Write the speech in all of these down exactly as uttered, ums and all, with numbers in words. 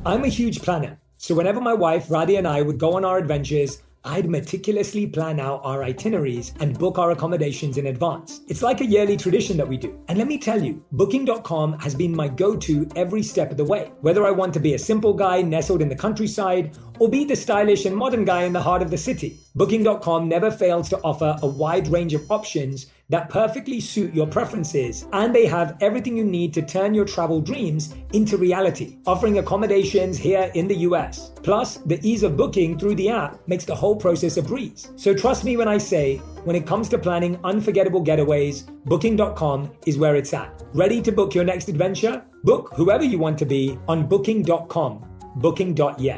I'm a huge planner. So whenever my wife, Radhi, and I would go on our adventures, I'd meticulously plan out our itineraries and book our accommodations in advance. It's like a yearly tradition that we do. And let me tell you, booking dot com has been my go-to every step of the way. Whether I want to be a simple guy nestled in the countryside or be the stylish and modern guy in the heart of the city, booking dot com never fails to offer a wide range of options that perfectly suit your preferences, and they have everything you need to turn your travel dreams into reality, offering accommodations here in the U S. Plus, the ease of booking through the app makes the whole process a breeze. So trust me when I say, when it comes to planning unforgettable getaways, booking dot com is where it's at. Ready to book your next adventure? Book whoever you want to be on booking dot com. booking dot yeah.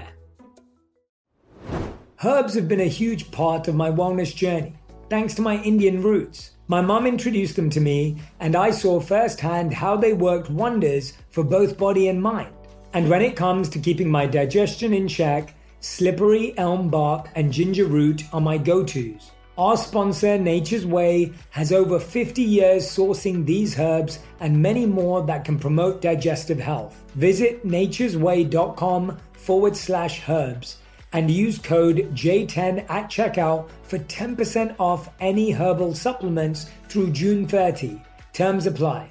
Herbs have been a huge part of my wellness journey, thanks to my Indian roots. My mum introduced them to me, and I saw firsthand how they worked wonders for both body and mind. And when it comes to keeping my digestion in check, slippery elm bark and ginger root are my go-tos. Our sponsor, Nature's Way, has over fifty years sourcing these herbs and many more that can promote digestive health. Visit naturesway.com forward slash herbs and use code J ten at checkout for ten percent off any herbal supplements through June thirtieth. Terms apply.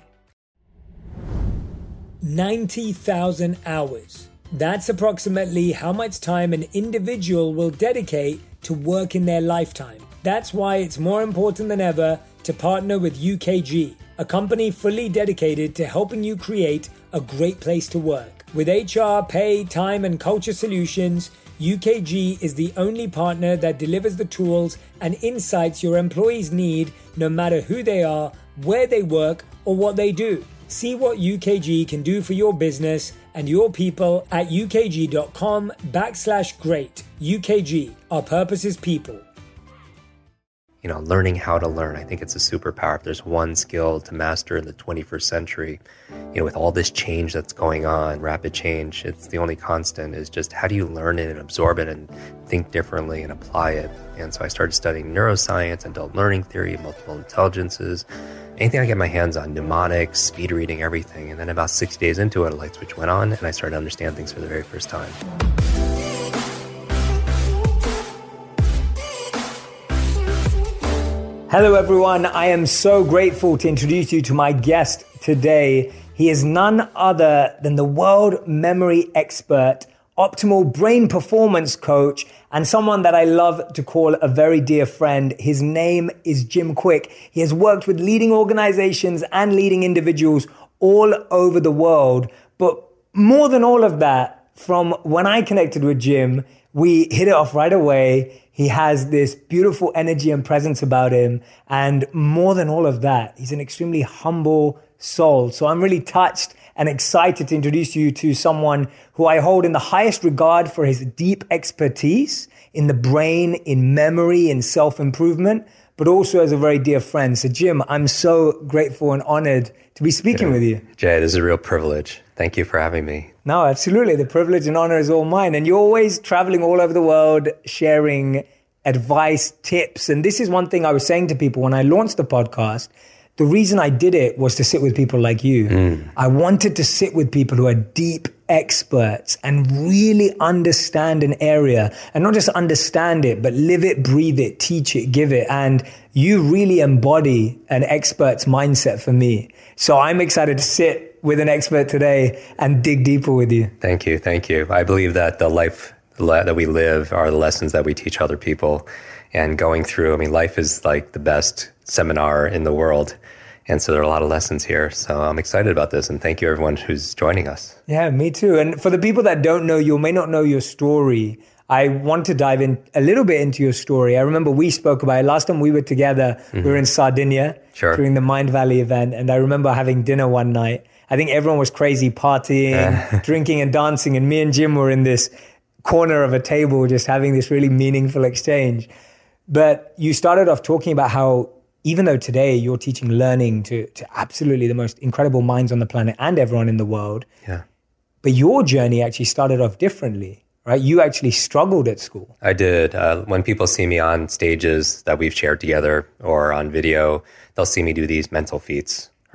ninety thousand hours. That's approximately how much time an individual will dedicate to work in their lifetime. That's why it's more important than ever to partner with U K G, a company fully dedicated to helping you create a great place to work. With H R, pay, time, and culture solutions, U K G is the only partner that delivers the tools and insights your employees need, no matter who they are, where they work, or what they do. See what U K G can do for your business and your people at ukg.com backslash great. U K G, our purpose is people. You know, learning how to learn. I think it's a superpower. If there's one skill to master in the twenty-first century, you know, with all this change that's going on, rapid change, it's the only constant is just how do you learn it and absorb it and think differently and apply it. And so I started studying neuroscience, adult learning theory, multiple intelligences, anything I get my hands on, mnemonics, speed reading, everything. And then about six days into it, a light switch went on and I started to understand things for the very first time. Hello everyone, I am so grateful to introduce you to my guest today. He is none other than the world memory expert, optimal brain performance coach, and someone that I love to call a very dear friend. His name is Jim Kwik. He has worked with leading organizations and leading individuals all over the world. But more than all of that, from when I connected with Jim, we hit it off right away. He has this beautiful energy and presence about him. And more than all of that, he's an extremely humble soul. So I'm really touched and excited to introduce you to someone who I hold in the highest regard for his deep expertise in the brain, in memory, in self-improvement, but also as a very dear friend. So Jim, I'm so grateful and honored to be speaking yeah. with you. Jay, this is a real privilege. Thank you for having me. No, absolutely. The privilege and honor is all mine. And you're always traveling all over the world, sharing advice, tips. And this is one thing I was saying to people when I launched the podcast. The reason I did it was to sit with people like you. Mm. I wanted to sit with people who are deep experts and really understand an area, and not just understand it, but live it, breathe it, teach it, give it. And you really embody an expert's mindset for me. So I'm excited to sit with an expert today and dig deeper with you. Thank you. Thank you. I believe that the life that we live are the lessons that we teach other people. And going through, I mean, life is like the best seminar in the world. And so there are a lot of lessons here. So I'm excited about this. And thank you, everyone who's joining us. Yeah, me too. And for the people that don't know you, or may not know your story, I want to dive in a little bit into your story. I remember we spoke about it last time we were together. Mm-hmm. We were in Sardinia sure. during the Mind Valley event. And I remember having dinner one night. I think everyone was crazy partying, drinking and dancing. And me and Jim were in this corner of a table just having this really meaningful exchange. But you started off talking about how even though today you're teaching learning to, to absolutely the most incredible minds on the planet and everyone in the world, yeah. but your journey actually started off differently, right? You actually struggled at school. I did. Uh, when people see me on stages that we've shared together or on video, they'll see me do these mental feats,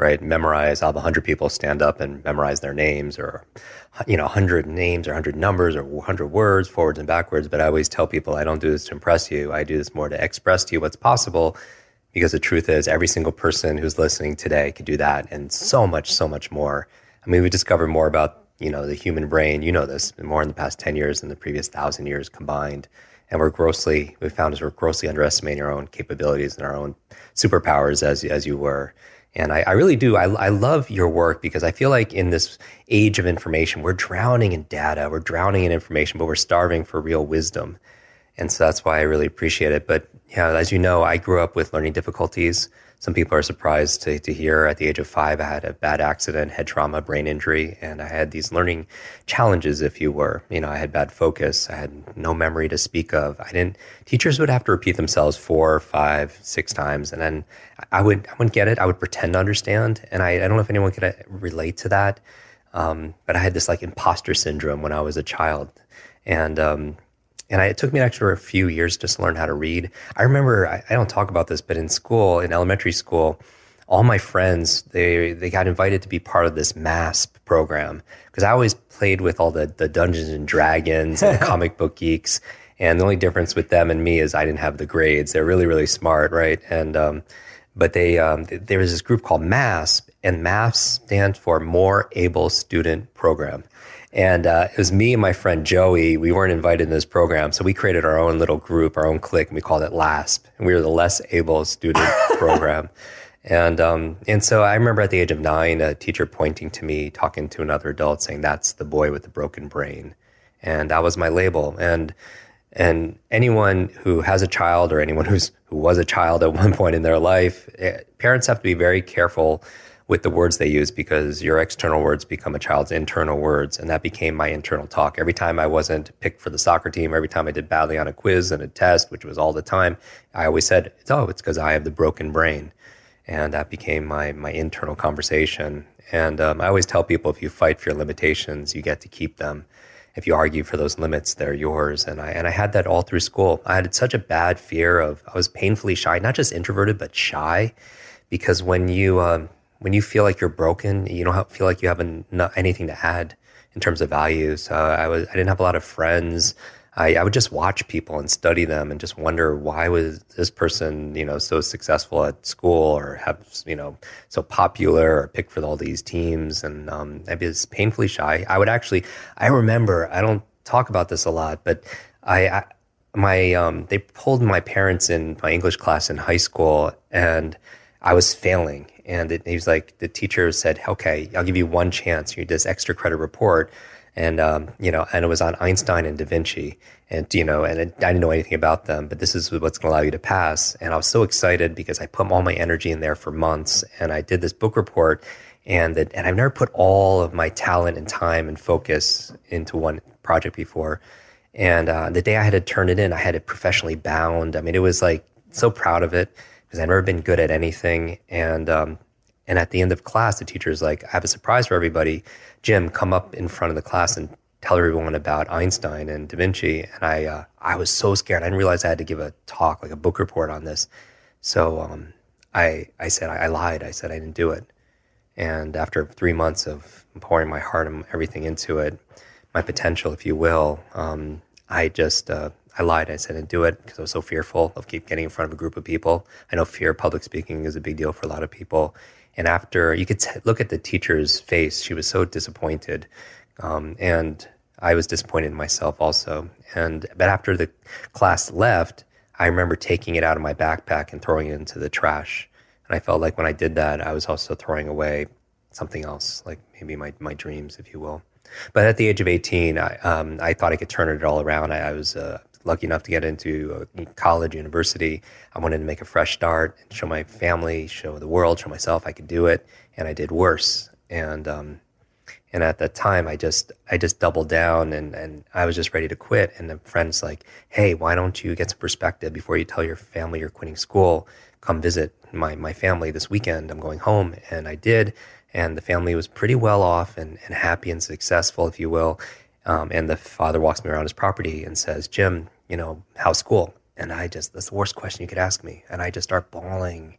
right? Memorize, I'll have one hundred people stand up and memorize their names, or, you know, one hundred names or one hundred numbers or one hundred words forwards and backwards. But I always tell people I don't do this to impress you. I do this more to express to you what's possible, because the truth is every single person who's listening today could do that and so much, so much more. I mean, we discovered more about, you know, the human brain, you know this, more in the past ten years than the previous thousand years combined. And we're grossly, we found is we're grossly underestimating our own capabilities and our own superpowers, as as you were. And I, I really do. I, I love your work, because I feel like in this age of information, we're drowning in data, we're drowning in information, but we're starving for real wisdom. And so that's why I really appreciate it. But yeah, as you know, I grew up with learning difficulties. Some people are surprised to, to hear at the age of five, I had a bad accident, head trauma, brain injury, and I had these learning challenges, if you were. You know, I had bad focus. I had no memory to speak of. I didn't, teachers would have to repeat themselves four, five, six times. And then I would, I wouldn't get it. I would pretend to understand. And I, I don't know if anyone could relate to that. Um, but I had this like imposter syndrome when I was a child. And, um, And I, it took me an extra few years just to learn how to read. I remember, I, I don't talk about this, but in school, in elementary school, all my friends, they they got invited to be part of this MASP program, because I always played with all the, the Dungeons and Dragons and comic book geeks. And the only difference with them and me is I didn't have the grades. They're really, really smart, right? And um, but they um, there was this group called MASP, and MASP stands for More Able Student Program. And uh, it was me and my friend Joey. We weren't invited in this program, so we created our own little group, our own clique, and we called it LASP. And we were the Less Able Student Program. And um, and so I remember at the age of nine, a teacher pointing to me, talking to another adult, saying, "That's the boy with the broken brain." And that was my label. And and anyone who has a child, or anyone who's who was a child at one point in their life, parents have to be very careful with the words they use, because your external words become a child's internal words. And that became my internal talk. Every time I wasn't picked for the soccer team, every time I did badly on a quiz and a test, which was all the time, I always said, oh, it's because I have the broken brain. And that became my my internal conversation. And um, I always tell people, if you fight for your limitations, you get to keep them. If you argue for those limits, they're yours. And I and I had that all through school. I had such a bad fear of, I was painfully shy, not just introverted, but shy. Because when you... Um, When you feel like you're broken, you don't have, feel like you have an, not anything to add in terms of value. So I was, I didn't have a lot of friends. I, I would just watch people and study them and just wonder, why was this person, you know, so successful at school, or have, you know, so popular, or picked for all these teams. And um, I was painfully shy. I would actually, I remember, I don't talk about this a lot, but I, I my um, they pulled my parents in my English class in high school, and I was failing. And it, he was like, the teacher said, okay, I'll give you one chance. You do this extra credit report. And, um, you know, and it was on Einstein and Da Vinci. And, you know, and it, I didn't know anything about them, but this is what's going to allow you to pass. And I was so excited, because I put all my energy in there for months. And I did this book report. And that, and I've never put all of my talent and time and focus into one project before. And uh, the day I had to turn it in, I had it professionally bound. I mean, it was like, so proud of it, because I've never been good at anything. And um, and at the end of class, the teacher's like, I have a surprise for everybody. Jim, come up in front of the class and tell everyone about Einstein and Da Vinci. And I uh, I was so scared. I didn't realize I had to give a talk, like a book report on this. So um, I I said, I, I lied. I said I didn't do it. And after three months of pouring my heart and everything into it, my potential, if you will, um, I just... Uh, I lied. I said I didn't do it because I was so fearful of keep getting in front of a group of people. I know fear of public speaking is a big deal for a lot of people. And after, you could t- look at the teacher's face. She was so disappointed. Um, and I was disappointed in myself also. And but after the class left, I remember taking it out of my backpack and throwing it into the trash. And I felt like when I did that, I was also throwing away something else, like maybe my, my dreams, if you will. But at the age of eighteen, I, um, I thought I could turn it all around. I, I was... Uh, lucky enough to get into college, university. I wanted to make a fresh start and show my family, show the world, show myself I could do it. And I did worse. And um, and at that time, I just I just doubled down, and, and I was just ready to quit. And a friend's like, hey, why don't you get some perspective before you tell your family you're quitting school? Come visit my, my family this weekend. I'm going home. And I did. And the family was pretty well off and, and happy and successful, if you will. Um, and the father walks me around his property and says, Jim, you know, how's school? And I just, that's the worst question you could ask me. And I just start bawling.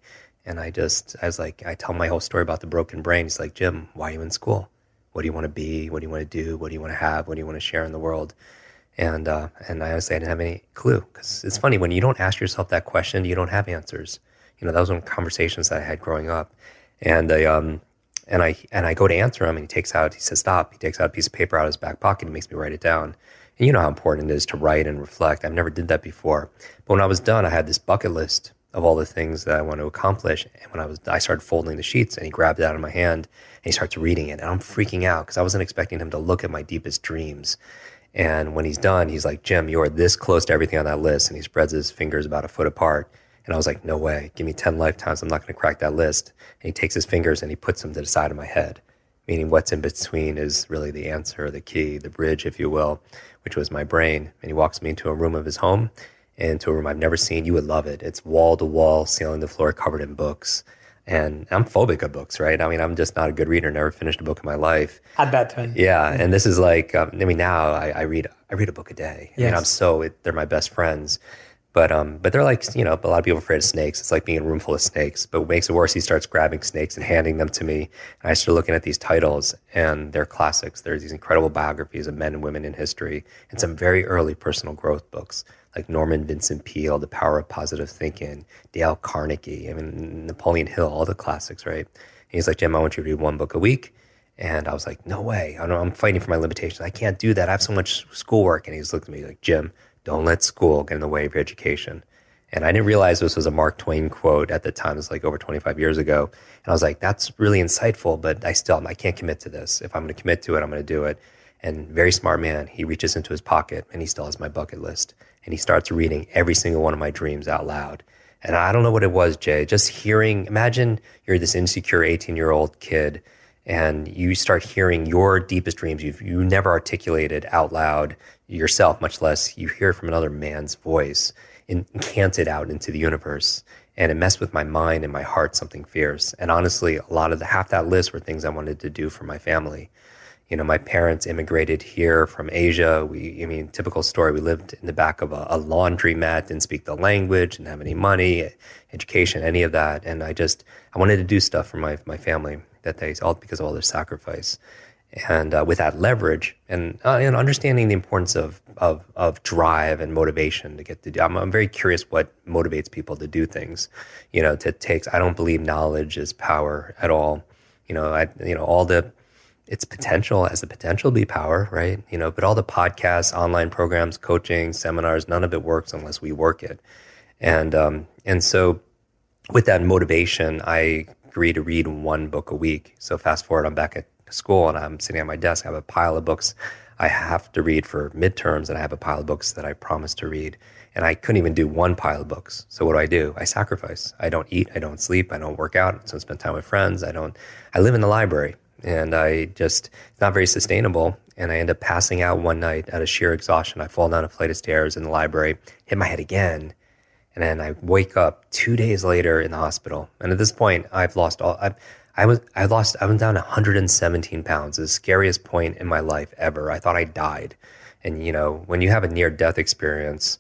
And I just, I was like, I tell my whole story about the broken brain. He's like, Jim, why are you in school? What do you want to be? What do you want to do? What do you want to have? What do you want to share in the world? And uh, and I honestly, I didn't have any clue. Because it's funny, when you don't ask yourself that question, you don't have answers. You know, that was one of the conversations that I had growing up. And I, um, and I and I go to answer him, and he takes out, he says, stop. He takes out a piece of paper out of his back pocket and makes me write it down. And you know how important it is to write and reflect. I've never did that before. But when I was done, I had this bucket list of all the things that I want to accomplish. And when I was, I started folding the sheets, and he grabbed it out of my hand and he starts reading it. And I'm freaking out because I wasn't expecting him to look at my deepest dreams. And when he's done, he's like, Jim, you are this close to everything on that list. And he spreads his fingers about a foot apart. And I was like, no way, give me ten lifetimes. I'm not going to crack that list. And he takes his fingers and he puts them to the side of my head, meaning what's in between is really the answer, the key, the bridge, if you will, which was my brain. And he walks me into a room of his home, and into a room I've never seen. You would love it. It's wall to wall, ceiling to floor, covered in books. And I'm phobic of books, right? I mean, I'm just not a good reader. Never finished a book in my life. At that time. Yeah. And this is like, um, I mean, now I, I read, I read a book a day. I yes. mean, I'm so, it, they're my best friends. But um, but they're like, you know, a lot of people are afraid of snakes. It's like being in a room full of snakes. But what makes it worse, he starts grabbing snakes and handing them to me. And I started looking at these titles, and they're classics. There's these incredible biographies of men and women in history, and some very early personal growth books, like Norman Vincent Peale, The Power of Positive Thinking, Dale Carnegie, I mean, Napoleon Hill, all the classics, right? And he's like, Jim, I want you to read one book a week. And I was like, no way. I know I'm fighting for my limitations. I can't do that. I have so much schoolwork. And he's looked at me like, Jim, don't let school get in the way of your education. And I didn't realize this was a Mark Twain quote at the time. It was like over twenty-five years ago. And I was like, that's really insightful, but I still, I can't commit to this. If I'm going to commit to it, I'm going to do it. And very smart man, he reaches into his pocket and he still has my bucket list. And he starts reading every single one of my dreams out loud. And I don't know what it was, Jay, just hearing, imagine you're this insecure eighteen-year-old kid, and you start hearing your deepest dreams you've you never articulated out loud yourself, much less you hear it from another man's voice, and cant it out into the universe. And it messed with my mind and my heart, something fierce. And honestly, a lot of the half that list were things I wanted to do for my family. You know, my parents immigrated here from Asia. We, I mean, typical story. We lived in the back of a, a laundromat, didn't speak the language, didn't have any money, education, any of that. And I just, I wanted to do stuff for my my family that they, all because of all their sacrifice. And uh, with that leverage and uh, and understanding the importance of, of of drive and motivation to get to do, I'm, I'm very curious what motivates people to do things. You know, to take. I don't believe knowledge is power at all. You know, I you know all the its potential has the potential to be power, right? You know, but all the podcasts, online programs, coaching, seminars, none of it works unless we work it. And um, and so with that motivation, I agree to read one book a week. So fast forward, I'm back at school and I'm sitting at my desk. I have a pile of books I have to read for midterms, and I have a pile of books that I promised to read. And I couldn't even do one pile of books. So what do I do? I sacrifice. I don't eat. I don't sleep. I don't work out. I don't spend time with friends. I don't. I live in the library, and I just it's not very sustainable. And I end up passing out one night out of sheer exhaustion. I fall down a flight of stairs in the library, hit my head again. And then I wake up two days later in the hospital. And at this point, I've lost all, I've, I was, I lost, I went down one hundred seventeen pounds, the scariest point in my life ever. I thought I died. And, you know, when you have a near death experience,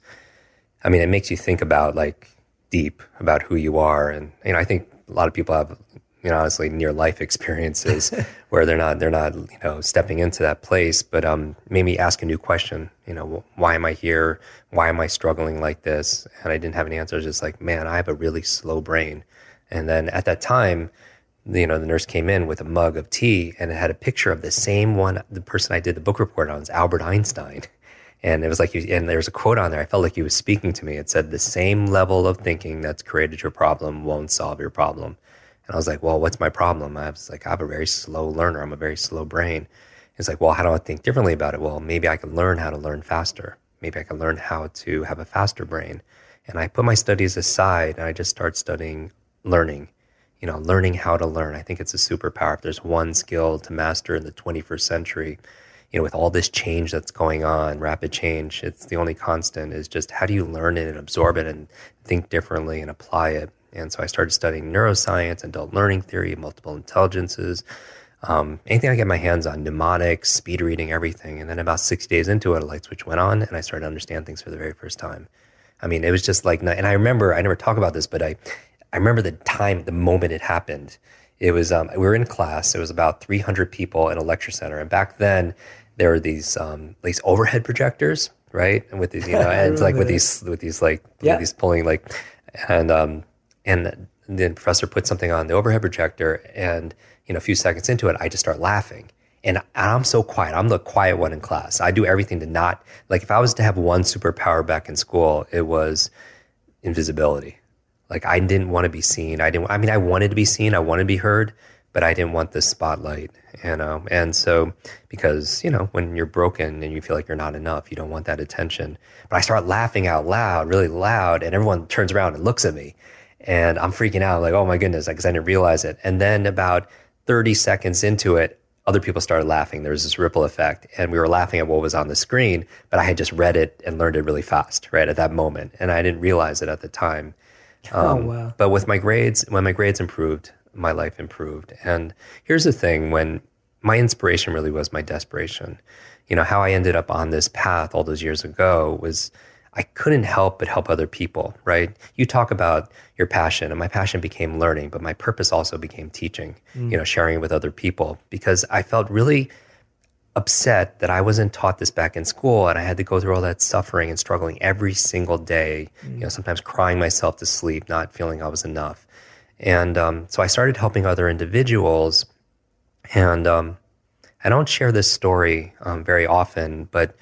I mean, it makes you think about like deep about who you are. And, you know, I think a lot of people have, you know, honestly near life experiences where they're not, they're not, you know, stepping into that place, but um, made me ask a new question, you know, why am I here? Why am I struggling like this? And I didn't have any answers. Just like, man, I have a really slow brain. And then at that time, you know, the nurse came in with a mug of tea, and it had a picture of the same one, the person I did the book report on is Albert Einstein. And it was like, and there's a quote on there. I felt like he was speaking to me. It said, the same level of thinking that's created your problem won't solve your problem. And I was like, well, what's my problem? I was like, I have a very slow learner. I'm a very slow brain. It's like, well, how do I think differently about it? Well, maybe I can learn how to learn faster. Maybe I can learn how to have a faster brain. And I put my studies aside and I just start studying learning, you know, learning how to learn. I think it's a superpower. If there's one skill to master in the twenty-first century, you know, with all this change that's going on, rapid change, it's the only constant is just how do you learn it and absorb it and think differently and apply it. And so I started studying neuroscience, adult learning theory, multiple intelligences, um, anything I get my hands on, mnemonics, speed reading, everything. And then about six days into it, a light switch went on and I started to understand things for the very first time. I mean, it was just like, and I remember, I never talk about this, but I, I remember the time, the moment it happened. It was, um, we were in class. It was about three hundred people in a lecture center. And back then there were these, um, these overhead projectors, right? And with these, you know, and like with these, with these like, yeah. with these pulling like, and, um, and the professor put something on the overhead projector, and, you know, a few seconds into it, I just start laughing. And I'm so quiet. I'm the quiet one in class. I do everything to not, like if I was to have one superpower back in school, it was invisibility. Like I didn't want to be seen. I didn't, I mean, I wanted to be seen. I wanted to be heard, but I didn't want the spotlight, you know? And so, because, you know, when you're broken and you feel like you're not enough, you don't want that attention. But I start laughing out loud, really loud, and everyone turns around and looks at me. And I'm freaking out, like, oh my goodness, because I didn't realize it. And then about thirty seconds into it, other people started laughing. There was this ripple effect, and we were laughing at what was on the screen, but I had just read it and learned it really fast, right, at that moment. And I didn't realize it at the time. Um, oh, wow. But with my grades, when my grades improved, my life improved. And here's the thing, when my inspiration really was my desperation. You know, how I ended up on this path all those years ago was I couldn't help but help other people, right? You talk about your passion, and my passion became learning, but my purpose also became teaching, mm. you know, sharing it with other people, because I felt really upset that I wasn't taught this back in school, and I had to go through all that suffering and struggling every single day, mm. you know, sometimes crying myself to sleep, not feeling I was enough. And um, so I started helping other individuals, and um, I don't share this story um, very often, but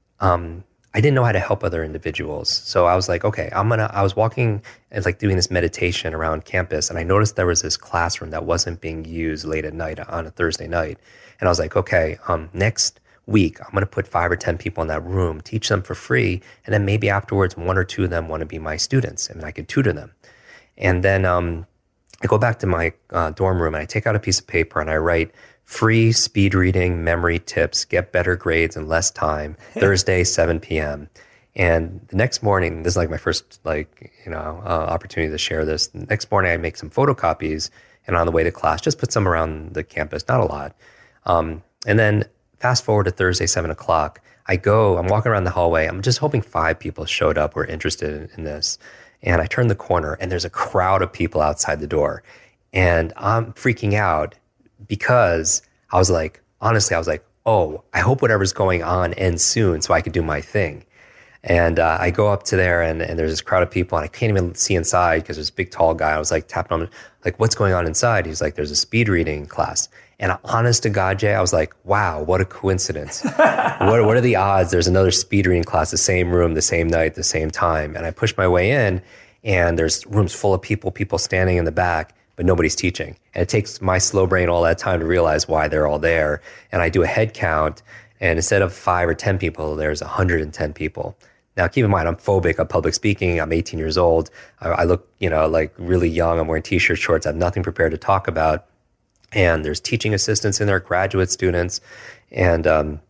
um, I didn't know how to help other individuals. So I was like, okay, I'm gonna, I was walking and like doing this meditation around campus, and I noticed there was this classroom that wasn't being used late at night on a Thursday night. And I was like, okay, um, next week, I'm gonna put five or ten people in that room, teach them for free, and then maybe afterwards, one or two of them wanna be my students, and I could tutor them. And then um, I go back to my uh, dorm room, and I take out a piece of paper, and I write, free speed reading memory tips, get better grades in less time, Thursday, seven p.m. And the next morning, this is like my first like, you know, uh, opportunity to share this. The next morning I make some photocopies, and on the way to class, just put some around the campus, not a lot. Um, and then fast forward to Thursday, seven o'clock, I go, I'm walking around the hallway. I'm just hoping five people showed up who were interested in, in this. And I turn the corner, and there's a crowd of people outside the door. And I'm freaking out, because I was like, honestly, I was like, oh, I hope whatever's going on ends soon so I could do my thing. And uh, I go up to there, and, and there's this crowd of people, and I can't even see inside because there's a big, tall guy. I was like tapping on him, like, what's going on inside? He's like, there's a speed reading class. And honest to God, Jay, I was like, wow, what a coincidence. what, what are the odds there's another speed reading class, the same room, the same night, the same time? And I push my way in, and there's rooms full of people, people standing in the back, but nobody's teaching. And it takes my slow brain all that time to realize why they're all there. And I do a head count, and instead of five or ten people, there's one hundred ten people. Now, keep in mind, I'm phobic of public speaking. I'm eighteen years old. I, I look, you know, like really young. I'm wearing t-shirts, shorts. I have nothing prepared to talk about. And there's teaching assistants in there, graduate students. And um,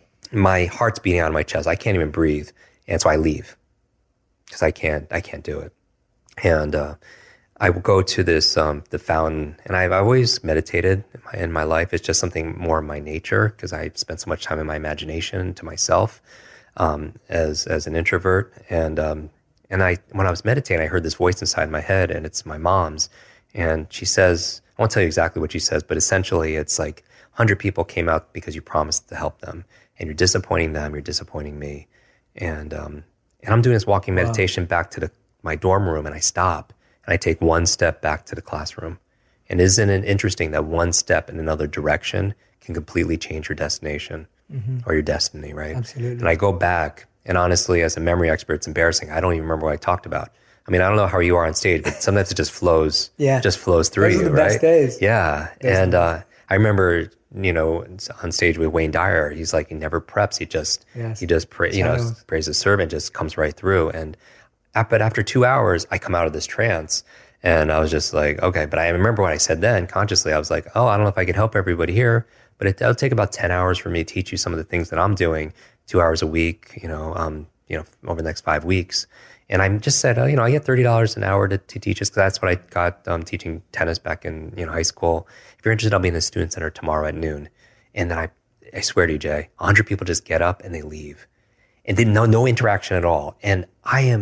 my heart's beating out of my chest. I can't even breathe. And so I leave, because I can't, I can't do it. And uh, I will go to this, um, the fountain, and I've always meditated in my, in my life. It's just something more in my nature, because I spent so much time in my imagination to myself um, as as an introvert. And um, and I, when I was meditating, I heard this voice inside my head, and it's my mom's. And she says, I won't tell you exactly what she says, but essentially it's like one hundred people came out because you promised to help them, and you're disappointing them, you're disappointing me. And um, and I'm doing this walking meditation wow. back to the my dorm room, and I stop. And I take one step back to the classroom. And isn't it interesting that one step in another direction can completely change your destination mm-hmm. or your destiny, right? Absolutely. And I go back, and honestly, as a memory expert, it's embarrassing. I don't even remember what I talked about. I mean, I don't know how you are on stage, but sometimes it just flows, yeah. just flows through Those you, are the right? best days. Yeah. Those and uh, I remember, you know, on stage with Wayne Dyer, he's like, he never preps. He just, yes. he just, pray, you know, prays the servant, just comes right through. And But after two hours, I come out of this trance, and I was just like, okay. But I remember what I said then consciously. I was like, oh, I don't know if I could help everybody here, but it, it'll take about ten hours for me to teach you some of the things that I'm doing, two hours a week, you know, um, you know, over the next five weeks. And I just said, oh, you know, I get thirty dollars an hour to, to teach this, because that's what I got um, teaching tennis back in you know high school. If you're interested, I'll be in the student center tomorrow at noon. And then I, I swear to you, Jay, one hundred people just get up and they leave, and didn't know no interaction at all. And I am.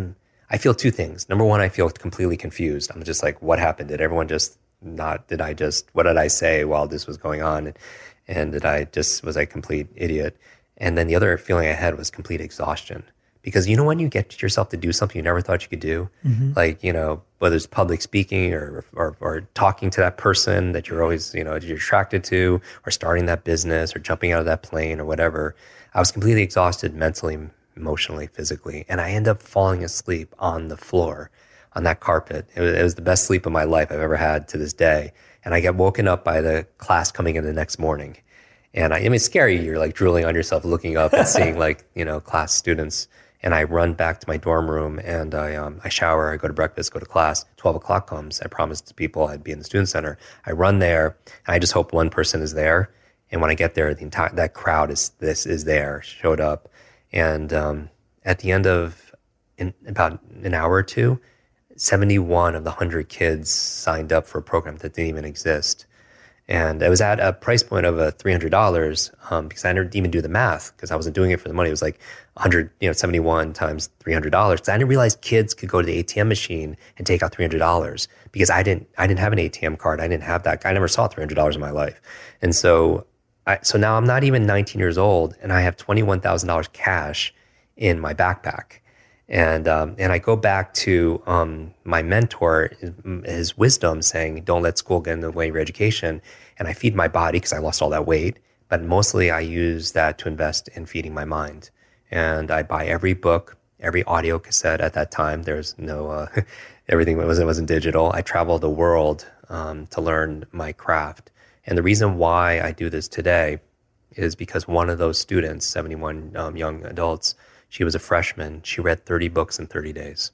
I feel two things. Number one, I feel completely confused. I'm just like, what happened? Did everyone just not, did I just, what did I say while this was going on? And, and did I just, was I a complete idiot? And then the other feeling I had was complete exhaustion. Because you know when you get yourself to do something you never thought you could do, mm-hmm. like, you know, whether it's public speaking or, or or talking to that person that you're always, you know, you're attracted to, or starting that business or jumping out of that plane or whatever, I was completely exhausted mentally, emotionally, physically. And I end up falling asleep on the floor, on that carpet. It was, it was the best sleep of my life I've ever had to this day. And I get woken up by the class coming in the next morning. And I, I mean, it's scary. You're like drooling on yourself, looking up and seeing like, you know, class students. And I run back to my dorm room and I um, I shower, I go to breakfast, go to class. twelve o'clock comes. I promised people I'd be in the student center. I run there and I just hope one person is there. And when I get there, the entire, that crowd is, this is there, showed up. And um, at the end of in about an hour or two, seventy-one of the one hundred kids signed up for a program that didn't even exist. And it was at a price point of a three hundred dollars um, because I didn't even do the math because I wasn't doing it for the money. It was like one hundred, you know, seventy-one times three hundred dollars. Because I didn't realize kids could go to the A T M machine and take out three hundred dollars because I didn't, I didn't have an A T M card. I didn't have that. I never saw three hundred dollars in my life. And so, I, so now I'm not even nineteen years old and I have twenty-one thousand dollars cash in my backpack. And um, and I go back to um, my mentor, his wisdom saying, don't let school get in the way of your education. And I feed my body because I lost all that weight. But mostly I use that to invest in feeding my mind. And I buy every book, every audio cassette at that time. There's no, uh, everything wasn't, wasn't digital. I traveled the world um, to learn my craft. And the reason why I do this today is because one of those students, seventy-one um, young adults, she was a freshman. She read thirty books in thirty days.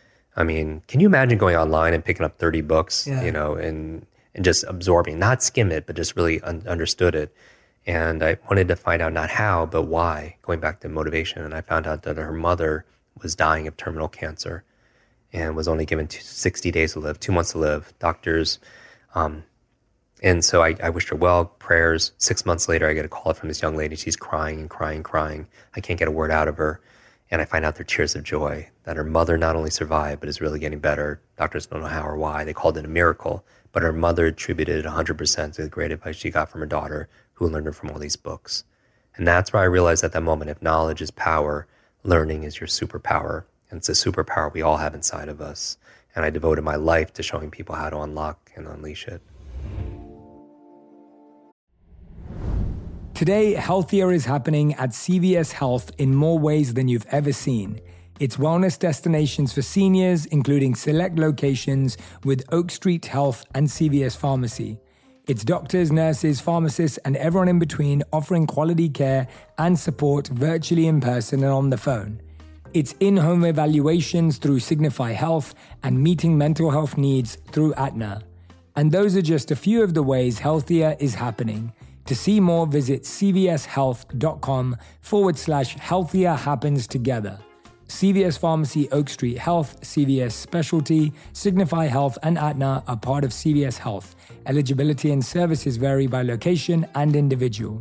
I mean, can you imagine going online and picking up thirty books, yeah. you know, and, and just absorbing, not skim it, but just really un- understood it. And I wanted to find out not how, but why, going back to motivation. And I found out that her mother was dying of terminal cancer and was only given two, sixty days to live, two months to live. Doctors, um, and so I, I wished her well, prayers. Six months later, I get a call from this young lady. She's crying and crying, crying. I can't get a word out of her. And I find out they're tears of joy that her mother not only survived, but is really getting better. Doctors don't know how or why. They called it a miracle. But her mother attributed it one hundred percent to the great advice she got from her daughter, who learned it from all these books. And that's where I realized at that moment, if knowledge is power, learning is your superpower. And it's a superpower we all have inside of us. And I devoted my life to showing people how to unlock and unleash it. Today, healthier is happening at C V S Health in more ways than you've ever seen. It's wellness destinations for seniors, including select locations with Oak Street Health and C V S Pharmacy. It's doctors, nurses, pharmacists, and everyone in between offering quality care and support virtually in person and on the phone. It's in-home evaluations through Signify Health and meeting mental health needs through Aetna. And those are just a few of the ways healthier is happening. To see more, visit cvshealth.com forward slash healthier happens together. C V S Pharmacy, Oak Street Health, C V S Specialty, Signify Health, and Aetna are part of C V S Health. Eligibility and services vary by location and individual.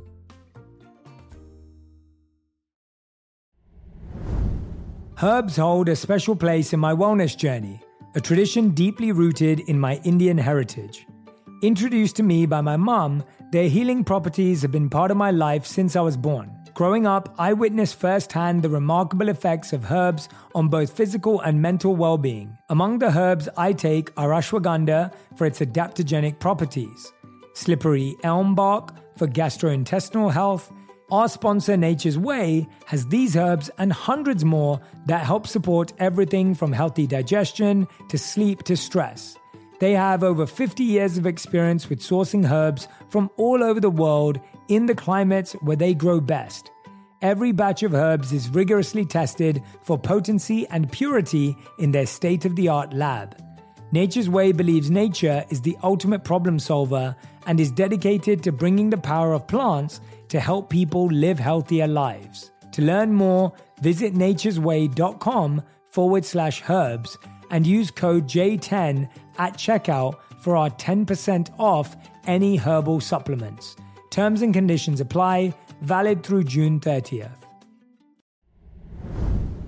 Herbs hold a special place in my wellness journey, a tradition deeply rooted in my Indian heritage. Introduced to me by my mom, their healing properties have been part of my life since I was born. Growing up, I witnessed firsthand the remarkable effects of herbs on both physical and mental well-being. Among the herbs I take are ashwagandha for its adaptogenic properties, slippery elm bark for gastrointestinal health. Our sponsor, Nature's Way, has these herbs and hundreds more that help support everything from healthy digestion to sleep to stress. They have over fifty years of experience with sourcing herbs from all over the world in the climates where they grow best. Every batch of herbs is rigorously tested for potency and purity in their state-of-the-art lab. Nature's Way believes nature is the ultimate problem solver and is dedicated to bringing the power of plants to help people live healthier lives. To learn more, visit naturesway.com forward slash herbs and use code J ten at checkout for our ten percent off any herbal supplements. Terms and conditions apply, valid through June thirtieth.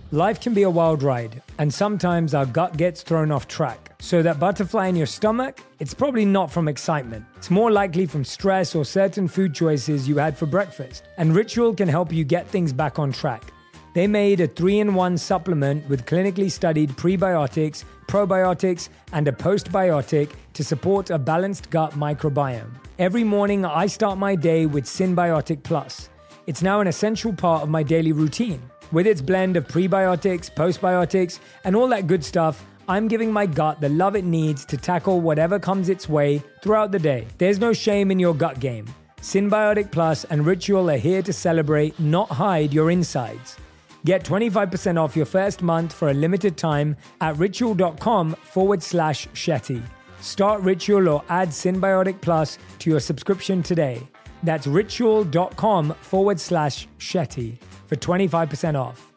Life can be a wild ride, and sometimes our gut gets thrown off track. So that butterfly in your stomach, it's probably not from excitement. It's more likely from stress or certain food choices you had for breakfast. And Ritual can help you get things back on track. They made a three-in-one supplement with clinically studied prebiotics, probiotics, and a postbiotic to support a balanced gut microbiome. Every morning, I start my day with Synbiotic Plus. It's now an essential part of my daily routine. With its blend of prebiotics, postbiotics, and all that good stuff, I'm giving my gut the love it needs to tackle whatever comes its way throughout the day. There's no shame in your gut game. Synbiotic Plus and Ritual are here to celebrate, not hide your insides. Get twenty-five percent off your first month for a limited time at ritual.com forward slash Shetty. Start Ritual or add Synbiotic Plus to your subscription today. That's ritual.com forward slash Shetty for twenty-five percent off.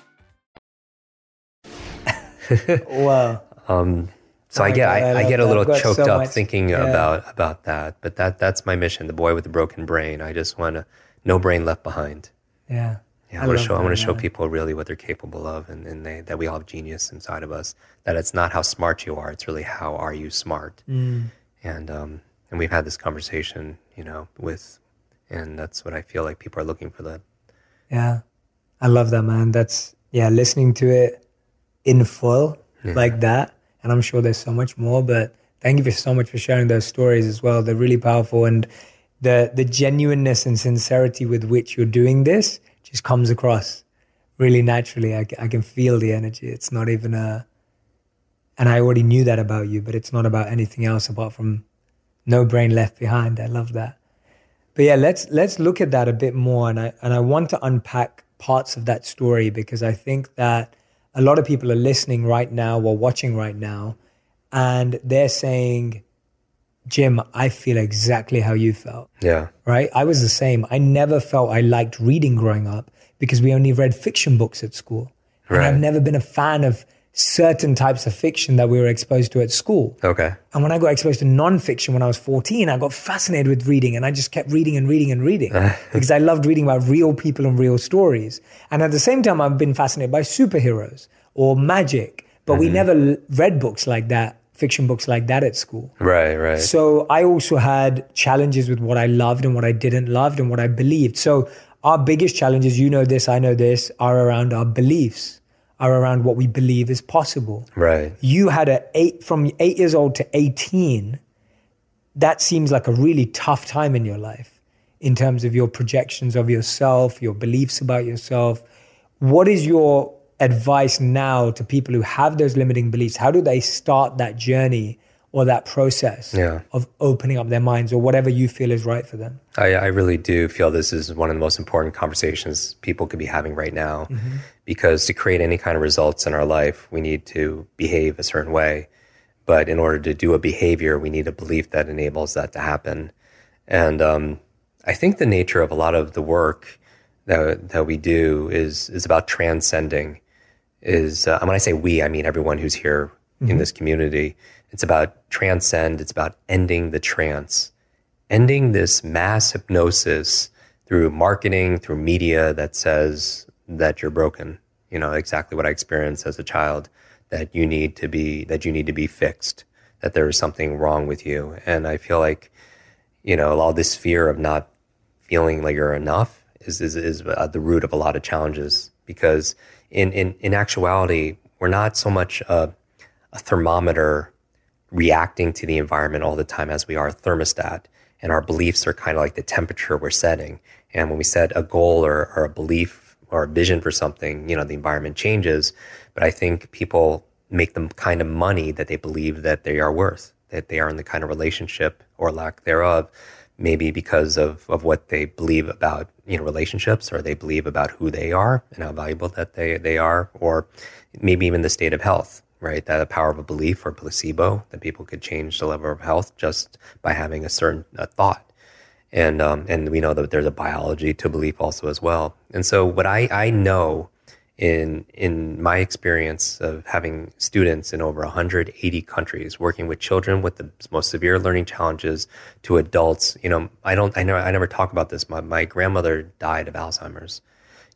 Wow. Um, so Oh I my get God, I, I I love get a that. little I've got choked so up much- thinking yeah. about about that. But that that's my mission. The boy with the broken brain. I just want to no brain left behind. Yeah. Yeah, I, want to love show I that, want to show man. people really what they're capable of, and, and they, that we all have genius inside of us. That it's not how smart you are; it's really how are you smart. Mm. And um, and we've had this conversation, you know, with, and that's what I feel like people are looking for. That. Yeah. I love that, man. That's, yeah, listening to it in full Yeah. like that. And I'm sure there's so much more, but thank you for so much for sharing those stories as well. They're really powerful. And the the genuineness and sincerity with which you're doing this just comes across really naturally. I, I can feel the energy. It's not even a, and I already knew that about you, but it's not about anything else apart from no brain left behind. I love that. But yeah, let's let's look at that a bit more. And I and I want to unpack parts of that story because I think that a lot of people are listening right now or watching right now, and they're saying, Jim, I feel exactly how you felt. Yeah. Right? I was the same. I never felt I liked reading growing up because we only read fiction books at school. And Right. I've never been a fan of certain types of fiction that we were exposed to at school. Okay. And when I got exposed to nonfiction when I was fourteen, I got fascinated with reading, and I just kept reading and reading and reading because I loved reading about real people and real stories. And at the same time, I've been fascinated by superheroes or magic, but we never l- read books like that, fiction books like that at school. Right. Right. So I also had challenges with what I loved and what I didn't love and what I believed. So our biggest challenges, you know this, I know this, are around our beliefs, are around what we believe is possible. right. You had a eight from eight years old to eighteen. That seems like a really tough time in your life in terms of your projections of yourself, your beliefs about yourself. What is your advice now to people who have those limiting beliefs? How do they start that journey or that process Yeah. of opening up their minds or whatever you feel is right for them? I, I really do feel this is one of the most important conversations people could be having right now, because to create any kind of results in our life, we need to behave a certain way. But in order to do a behavior, we need a belief that enables that to happen. And um, I think the nature of a lot of the work that that we do is is about transcending. Is uh, and when I say we, I mean everyone who's here in this community. It's about transcend. It's about ending the trance, ending this mass hypnosis through marketing, through media that says that you're broken. You know, exactly what I experienced as a child, that you need to be, that you need to be fixed, that there is something wrong with you. And I feel like, you know, all this fear of not feeling like you're enough is, is, is at the root of a lot of challenges, because in, in, in actuality, we're not so much a, a thermometer reacting to the environment all the time as we are a thermostat. And our beliefs are kind of like the temperature we're setting. And when we set a goal or, or a belief or a vision for something, you know, the environment changes. But I think people make the kind of money that they believe that they are worth, that they are in the kind of relationship or lack thereof, maybe because of, of what they believe about, you know, relationships, or they believe about who they are and how valuable that they, they are, or maybe even the state of health. Right, that the power of a belief or placebo, that people could change the level of health just by having a certain uh, thought. And um, and we know that there's a biology to belief also as well. And so what I, I know in in my experience of having students in over one hundred eighty countries, working with children with the most severe learning challenges to adults, you know, I don't I never I never talk about this. My my grandmother died of Alzheimer's.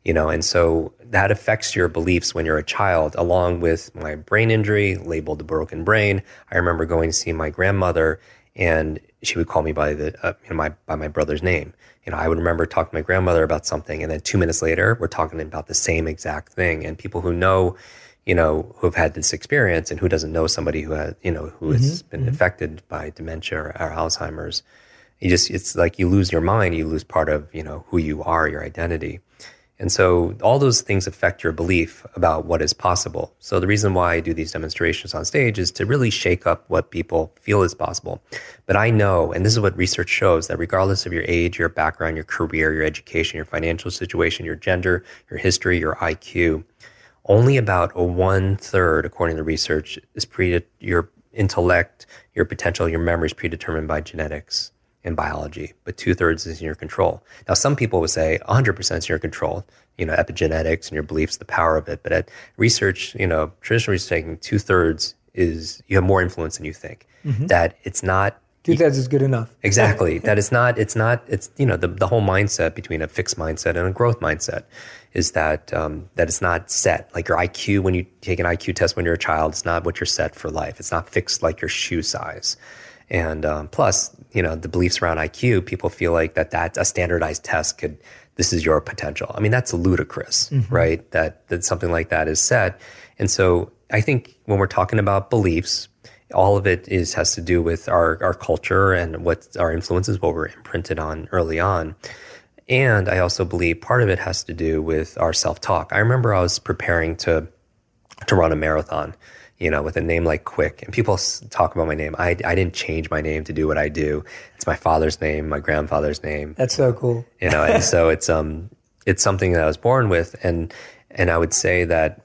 you know, and so that affects your beliefs when you're a child. Along with my brain injury, labeled a broken brain, I remember going to see my grandmother, and she would call me by the uh, you know, my by my brother's name. You know, I would remember talking to my grandmother about something, and then two minutes later, we're talking about the same exact thing. And people who know, you know, who have had this experience, and who doesn't know somebody who has, you know, who mm-hmm. has been mm-hmm. affected by dementia or, or Alzheimer's, you just, it's like you lose your mind, you lose part of, you know, who you are, your identity. And so all those things affect your belief about what is possible. So the reason why I do these demonstrations on stage is to really shake up what people feel is possible. But I know, and this is what research shows, that regardless of your age, your background, your career, your education, your financial situation, your gender, your history, your I Q, only about a one third, according to research, is pre your intellect, your potential, your memory is predetermined by genetics and biology, but two thirds is in your control. Now, some people would say one hundred percent is in your control, you know, epigenetics and your beliefs, the power of it. But at research, you know, traditionally speaking, two thirds is, you have more influence than you think. Mm-hmm. That it's not. Two thirds is good enough. Exactly. That it's not, it's not, it's, you know, the, the whole mindset between a fixed mindset and a growth mindset is that, um, that it's not set. Like your I Q, when you take an I Q test when you're a child, it's not what you're set for life. It's not fixed like your shoe size. And um, plus, you know, the beliefs around I Q, people feel like that that's a standardized test could, this is your potential. I mean, that's ludicrous, mm-hmm. right? That, that something like that is set. And so I think when we're talking about beliefs, all of it is has to do with our, our culture and what our influences, what we're imprinted on early on. And I also believe part of it has to do with our self-talk. I remember I was preparing to to run a marathon, you know, with a name like Quick. And people talk about my name. I, I didn't change my name to do what I do. It's my father's name, my grandfather's name. That's so cool. You know, and so it's um it's something that I was born with. And and I would say that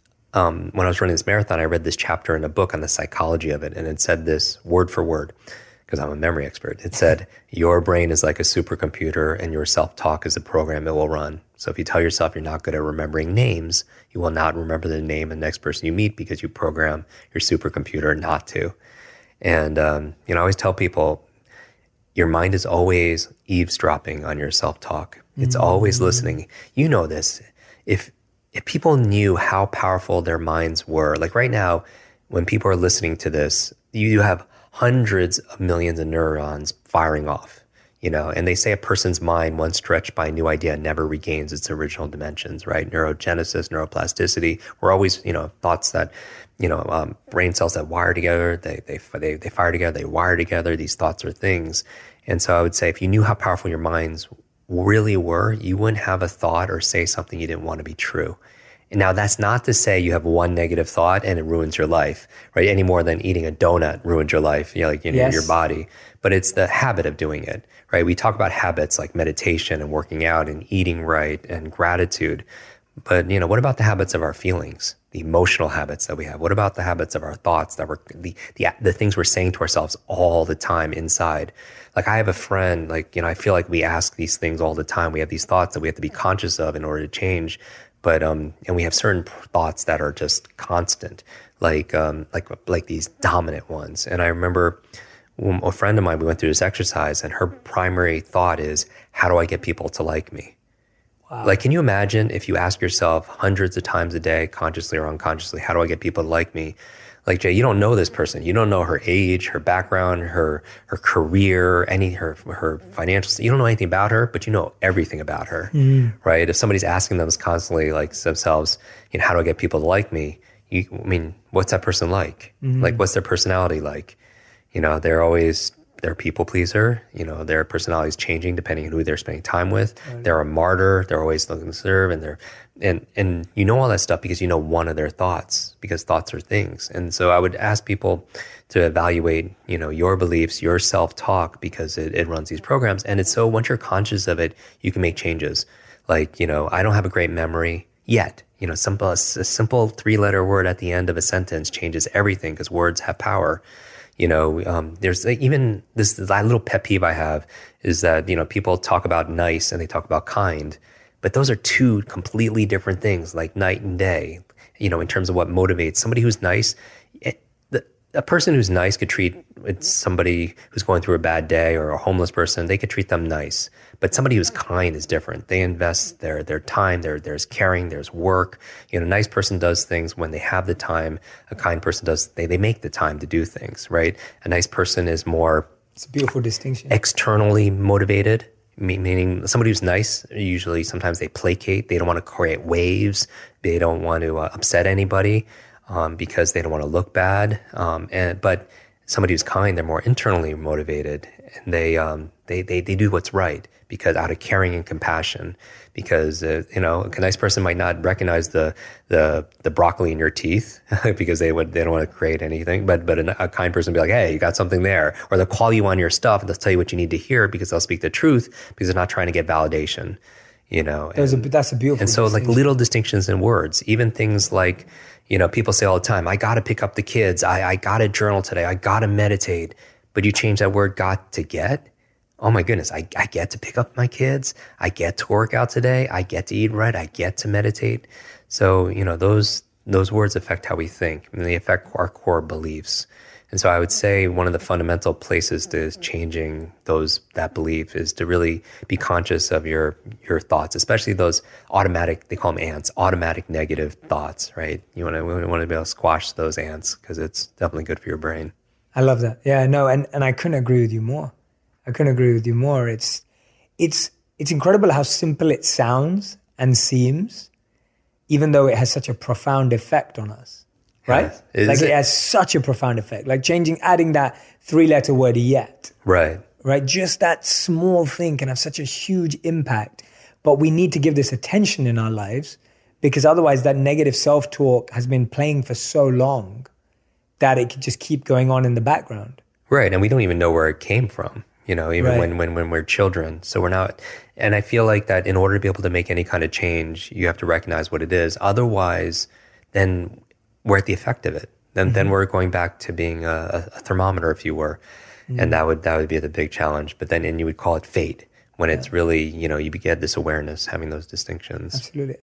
um, when I was running this marathon, I read this chapter in a book on the psychology of it. And it said this word for word, because I'm a memory expert. It said, your brain is like a supercomputer and your self-talk is a program it will run. So if you tell yourself you're not good at remembering names, you will not remember the name of the next person you meet because you program your supercomputer not to. And, um, you know, I always tell people, your mind is always eavesdropping on your self-talk. It's mm-hmm. always listening. You know this. If if people knew how powerful their minds were, like right now, when people are listening to this, you have hundreds of millions of neurons firing off, you know, and they say a person's mind, once stretched by a new idea, never regains its original dimensions, right? Neurogenesis, neuroplasticity, we're always, you know, thoughts that, you know, um, brain cells that wire together, they, they, they, they fire together, they wire together, these thoughts are things. And so I would say, if you knew how powerful your minds really were, you wouldn't have a thought or say something you didn't want to be true. And now that's not to say you have one negative thought and it ruins your life, right? Any more than eating a donut ruins your life, you know, like you know, yes. your body. But it's the habit of doing it, right? We talk about habits like meditation and working out and eating right and gratitude. But, you know, what about the habits of our feelings, the emotional habits that we have? What about the habits of our thoughts that we're, the, the, the things we're saying to ourselves all the time inside? Like I have a friend, like, you know, I feel like we ask these things all the time. We have these thoughts that we have to be conscious of in order to change. But, um, and we have certain thoughts that are just constant, like, um, like, like these dominant ones. And I remember when a friend of mine, we went through this exercise and her primary thought is, how do I get people to like me? Wow. Like, can you imagine if you ask yourself hundreds of times a day, consciously or unconsciously, how do I get people to like me? Like, Jay, you don't know this person. You don't know her age, her background, her her career, any her her financial. You don't know anything about her, but you know everything about her, mm. right? If somebody's asking them constantly, like themselves, you know, how do I get people to like me? You, I mean, what's that person like? Mm. Like, what's their personality like? You know, they're always they're a people pleaser. You know, their personality is changing depending on who they're spending time with. Right. They're a martyr. They're always looking to serve, and they're and and you know all that stuff because you know one of their thoughts, because thoughts are things. And so I would ask people to evaluate, you know, your beliefs, your self-talk, because it, it runs these programs. And it's so once you're conscious of it, you can make changes. Like, you know, I don't have a great memory yet. You know, simple a simple three-letter word at the end of a sentence changes everything because words have power. You know, um, there's even this, this little pet peeve I have is that, you know, people talk about nice and they talk about kind, but those are two completely different things, like night and day, you know, in terms of what motivates somebody who's nice. It, the, a person who's nice could treat somebody who's going through a bad day or a homeless person, they could treat them nice. But somebody who's kind is different. They invest their their time, there there's caring, there's work. You know, a nice person does things when they have the time. A kind person does, they, they make the time to do things, right? A nice person is more... It's a beautiful distinction. Externally motivated, meaning somebody who's nice, usually sometimes they placate. They don't want to create waves. They don't want to uh, upset anybody um, because they don't want to look bad. Um, and But somebody who's kind, they're more internally motivated. And they, um, they, they, they do what's right because out of caring and compassion. Because, uh, you know, a nice person might not recognize the the the broccoli in your teeth because they would they don't want to create anything. But but a, a kind person will be like, hey, you got something there. Or they'll call you on your stuff and they'll tell you what you need to hear because they'll speak the truth because they're not trying to get validation, you know. And, a, that's a beautiful And so like little distinctions in words, even things like, you know, people say all the time, I got to pick up the kids. I, I got to journal today. I got to meditate. But you change that word got to get. Oh my goodness, I, I get to pick up my kids. I get to work out today. I get to eat right. I get to meditate. So, you know, those those words affect how we think and they affect our core beliefs. And so I would say one of the fundamental places to changing those that belief is to really be conscious of your your thoughts, especially those automatic, they call them ants, automatic negative thoughts, right? You want to we want to be able to squash those ants because it's definitely good for your brain. I love that. Yeah, no, and, and I couldn't agree with you more. I couldn't agree with you more. It's it's it's incredible how simple it sounds and seems, even though it has such a profound effect on us, right? Yeah. Like it? it has such a profound effect. Like changing, adding that three-letter word yet. Right. Right. Just that small thing can have such a huge impact. But we need to give this attention in our lives because otherwise that negative self-talk has been playing for so long that it could just keep going on in the background. Right. And we don't even know where it came from. You know, even right. when, when, when we're children. So we're not, and I feel like that in order to be able to make any kind of change, you have to recognize what it is. Otherwise, then we're at the effect of it. Then, mm-hmm. then we're going back to being a, a thermometer, if you were. Mm-hmm. And that would, that would be the big challenge. But then, and you would call it fate when yeah. it's really, you know, you get this awareness, having those distinctions. Absolutely.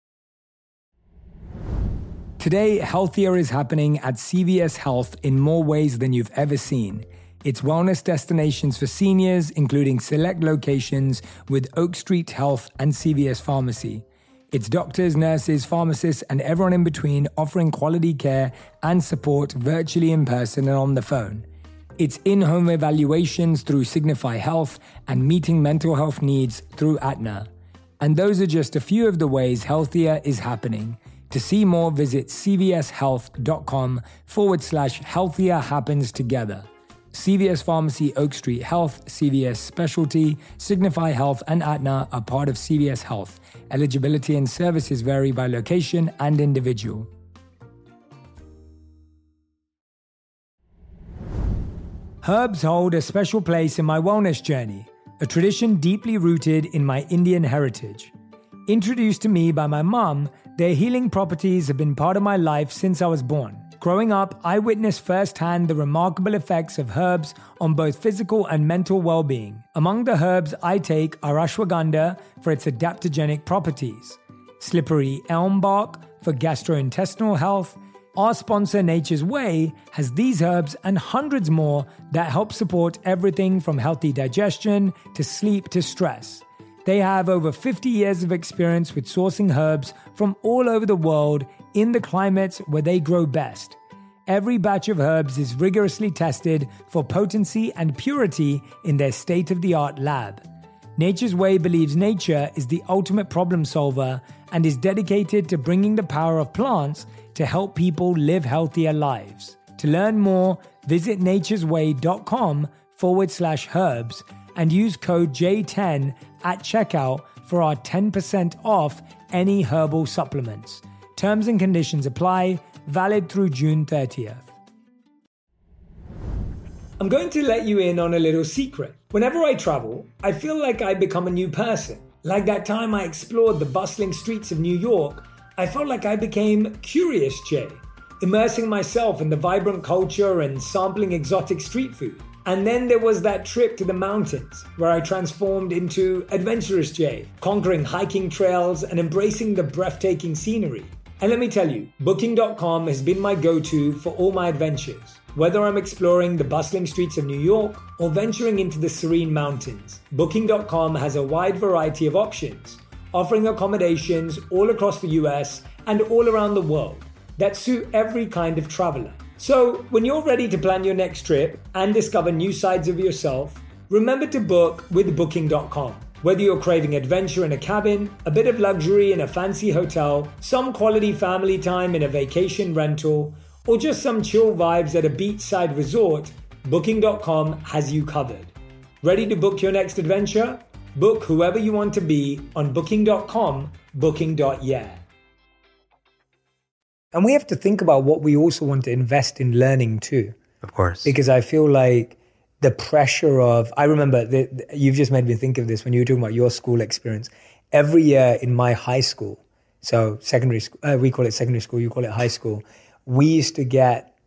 Today, healthier is happening at C V S Health in more ways than you've ever seen. It's wellness destinations for seniors, including select locations with Oak Street Health and C V S Pharmacy. It's doctors, nurses, pharmacists, and everyone in between offering quality care and support virtually in person and on the phone. It's in-home evaluations through Signify Health and meeting mental health needs through Aetna. And those are just a few of the ways healthier is happening. To see more, visit cvshealth.com forward slash healthier happens together. C V S Pharmacy, Oak Street Health, C V S Specialty, Signify Health, and Aetna are part of C V S Health. Eligibility and services vary by location and individual. Herbs hold a special place in my wellness journey, a tradition deeply rooted in my Indian heritage. Introduced to me by my mom, their healing properties have been part of my life since I was born. Growing up, I witnessed firsthand the remarkable effects of herbs on both physical and mental well-being. Among the herbs I take are ashwagandha for its adaptogenic properties, slippery elm bark for gastrointestinal health. Our sponsor Nature's Way has these herbs and hundreds more that help support everything from healthy digestion to sleep to stress. They have over fifty years of experience with sourcing herbs from all over the world in the climates where they grow best. Every batch of herbs is rigorously tested for potency and purity in their state-of-the-art lab. Nature's Way believes nature is the ultimate problem solver and is dedicated to bringing the power of plants to help people live healthier lives. To learn more, visit naturesway.com forward slash herbs and use code J ten at checkout for our ten percent off any herbal supplements. Terms and conditions apply, valid through June thirtieth. I'm going to let you in on a little secret. Whenever I travel, I feel like I become a new person. Like that time I explored the bustling streets of New York, I felt like I became Curious Jay, immersing myself in the vibrant culture and sampling exotic street food. And then there was that trip to the mountains where I transformed into Adventurous Jay, conquering hiking trails and embracing the breathtaking scenery. And let me tell you, booking dot com has been my go-to for all my adventures. Whether I'm exploring the bustling streets of New York or venturing into the serene mountains, Booking dot com has a wide variety of options, offering accommodations all across the U S and all around the world that suit every kind of traveler. So when you're ready to plan your next trip and discover new sides of yourself, remember to book with Booking dot com. Whether you're craving adventure in a cabin, a bit of luxury in a fancy hotel, some quality family time in a vacation rental, or just some chill vibes at a beachside resort, Booking dot com has you covered. Ready to book your next adventure? Book whoever you want to be on Booking dot com, Booking. Yeah. And we have to think about what we also want to invest in learning too. Of course. Because I feel like the pressure of, I remember, that you've just made me think of this when you were talking about your school experience. Every year in my high school, so secondary school, uh, we call it secondary school, you call it high school, we used to get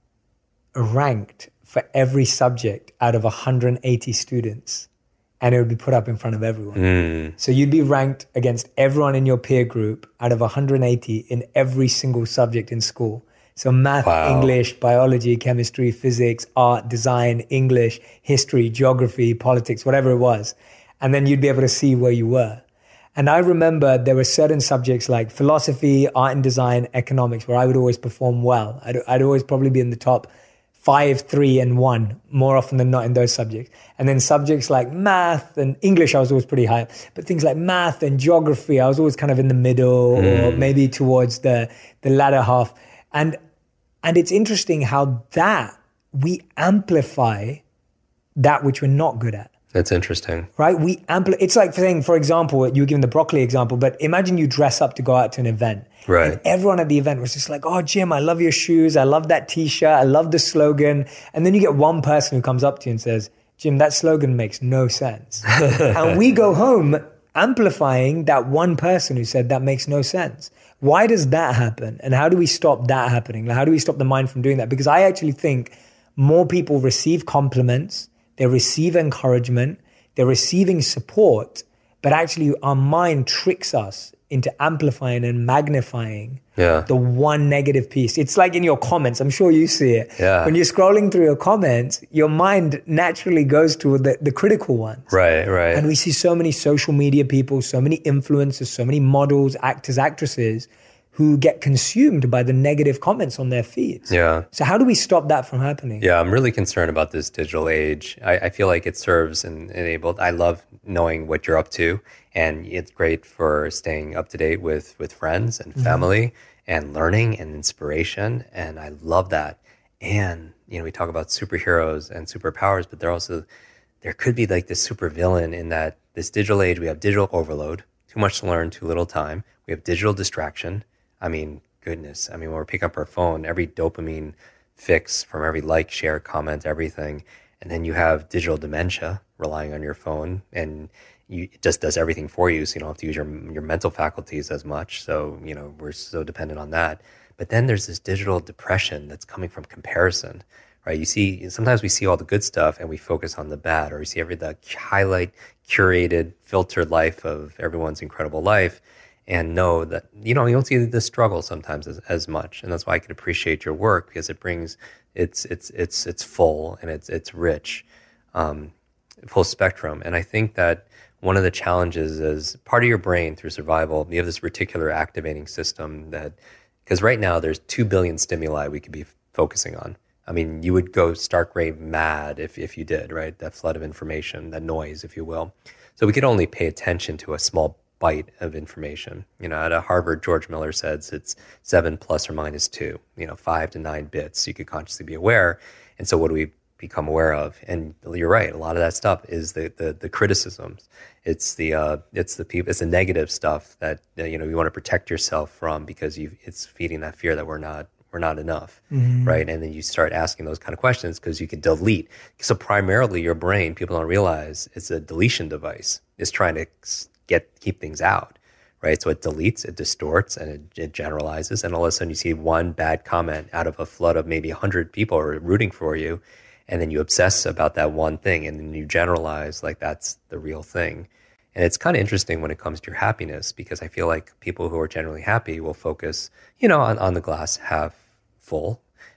ranked for every subject out of one hundred eighty students. And it would be put up in front of everyone. Mm. So you'd be ranked against everyone in your peer group out of one hundred eighty in every single subject in school. So math, wow. English, biology, chemistry, physics, art, design, English, history, geography, politics, whatever it was. And then you'd be able to see where you were. And I remember there were certain subjects like philosophy, art and design, economics, where I would always perform well. I'd, I'd always probably be in the top five, three, and one, more often than not in those subjects. And then subjects like math and English, I was always pretty high. But things like math and geography, I was always kind of in the middle mm. or maybe towards the, the latter half. And and it's interesting how that, we amplify that which we're not good at. That's interesting. Right? We ampli- It's like saying, for example, you were giving the broccoli example, but imagine you dress up to go out to an event. Right. And everyone at the event was just like, oh, Jim, I love your shoes. I love that t-shirt. I love the slogan. And then you get one person who comes up to you and says, Jim, that slogan makes no sense. And we go home amplifying that one person who said that makes no sense. Why does that happen? And how do we stop that happening? How do we stop the mind from doing that? Because I actually think more people receive compliments, they receive encouragement, they're receiving support, but actually our mind tricks us into amplifying and magnifying yeah. the one negative piece. It's like in your comments, I'm sure you see it. Yeah. When you're scrolling through your comments, your mind naturally goes to the, the critical ones. Right, right. And we see so many social media people, so many influencers, so many models, actors, actresses who get consumed by the negative comments on their feeds. Yeah. So how do we stop that from happening? Yeah, I'm really concerned about this digital age. I, I feel like it serves and enabled. I love knowing what you're up to, and it's great for staying up to date with, with friends and family mm-hmm. and learning and inspiration. And I love that. And, you know, we talk about superheroes and superpowers, but they're also, there could be like this super villain in that this digital age, we have digital overload, too much to learn, too little time. We have digital distraction. I mean, goodness. I mean, when we're picking up our phone, every dopamine fix from every like, share, comment, everything. And then you have digital dementia relying on your phone, and you, it just does everything for you. So you don't have to use your your mental faculties as much. So, you know, we're so dependent on that. But then there's this digital depression that's coming from comparison, right? You see, sometimes we see all the good stuff and we focus on the bad, or you see every the highlight, curated, filtered life of everyone's incredible life. And know that, you know, you don't see the struggle sometimes as, as much. And that's why I can appreciate your work, because it brings, it's it's it's it's full and it's it's rich, um, full spectrum. And I think that one of the challenges is part of your brain through survival, you have this reticular activating system that, because right now there's two billion stimuli we could be focusing on. I mean, you would go stark raving mad if, if you did, right? That flood of information, that noise, if you will. So we could only pay attention to a small bite of information. You know, at a Harvard, George Miller says it's seven plus or minus two, you know, five to nine bits. You could consciously be aware. And so what do we become aware of? And you're right. A lot of that stuff is the the, the criticisms. It's the uh, it's the people. It's the negative stuff that uh, you know you want to protect yourself from, because you it's feeding that fear that we're not we're not enough, mm-hmm. right? And then you start asking those kind of questions because you can delete. So primarily, your brain, people don't realize, it's a deletion device. It's trying to get keep things out, right? So it deletes, it distorts, and it, it generalizes. And all of a sudden you see one bad comment out of a flood of maybe one hundred people are rooting for you. And then you obsess about that one thing, and then you generalize like that's the real thing. And it's kind of interesting when it comes to your happiness, because I feel like people who are generally happy will focus, you know, on, on the glass half full,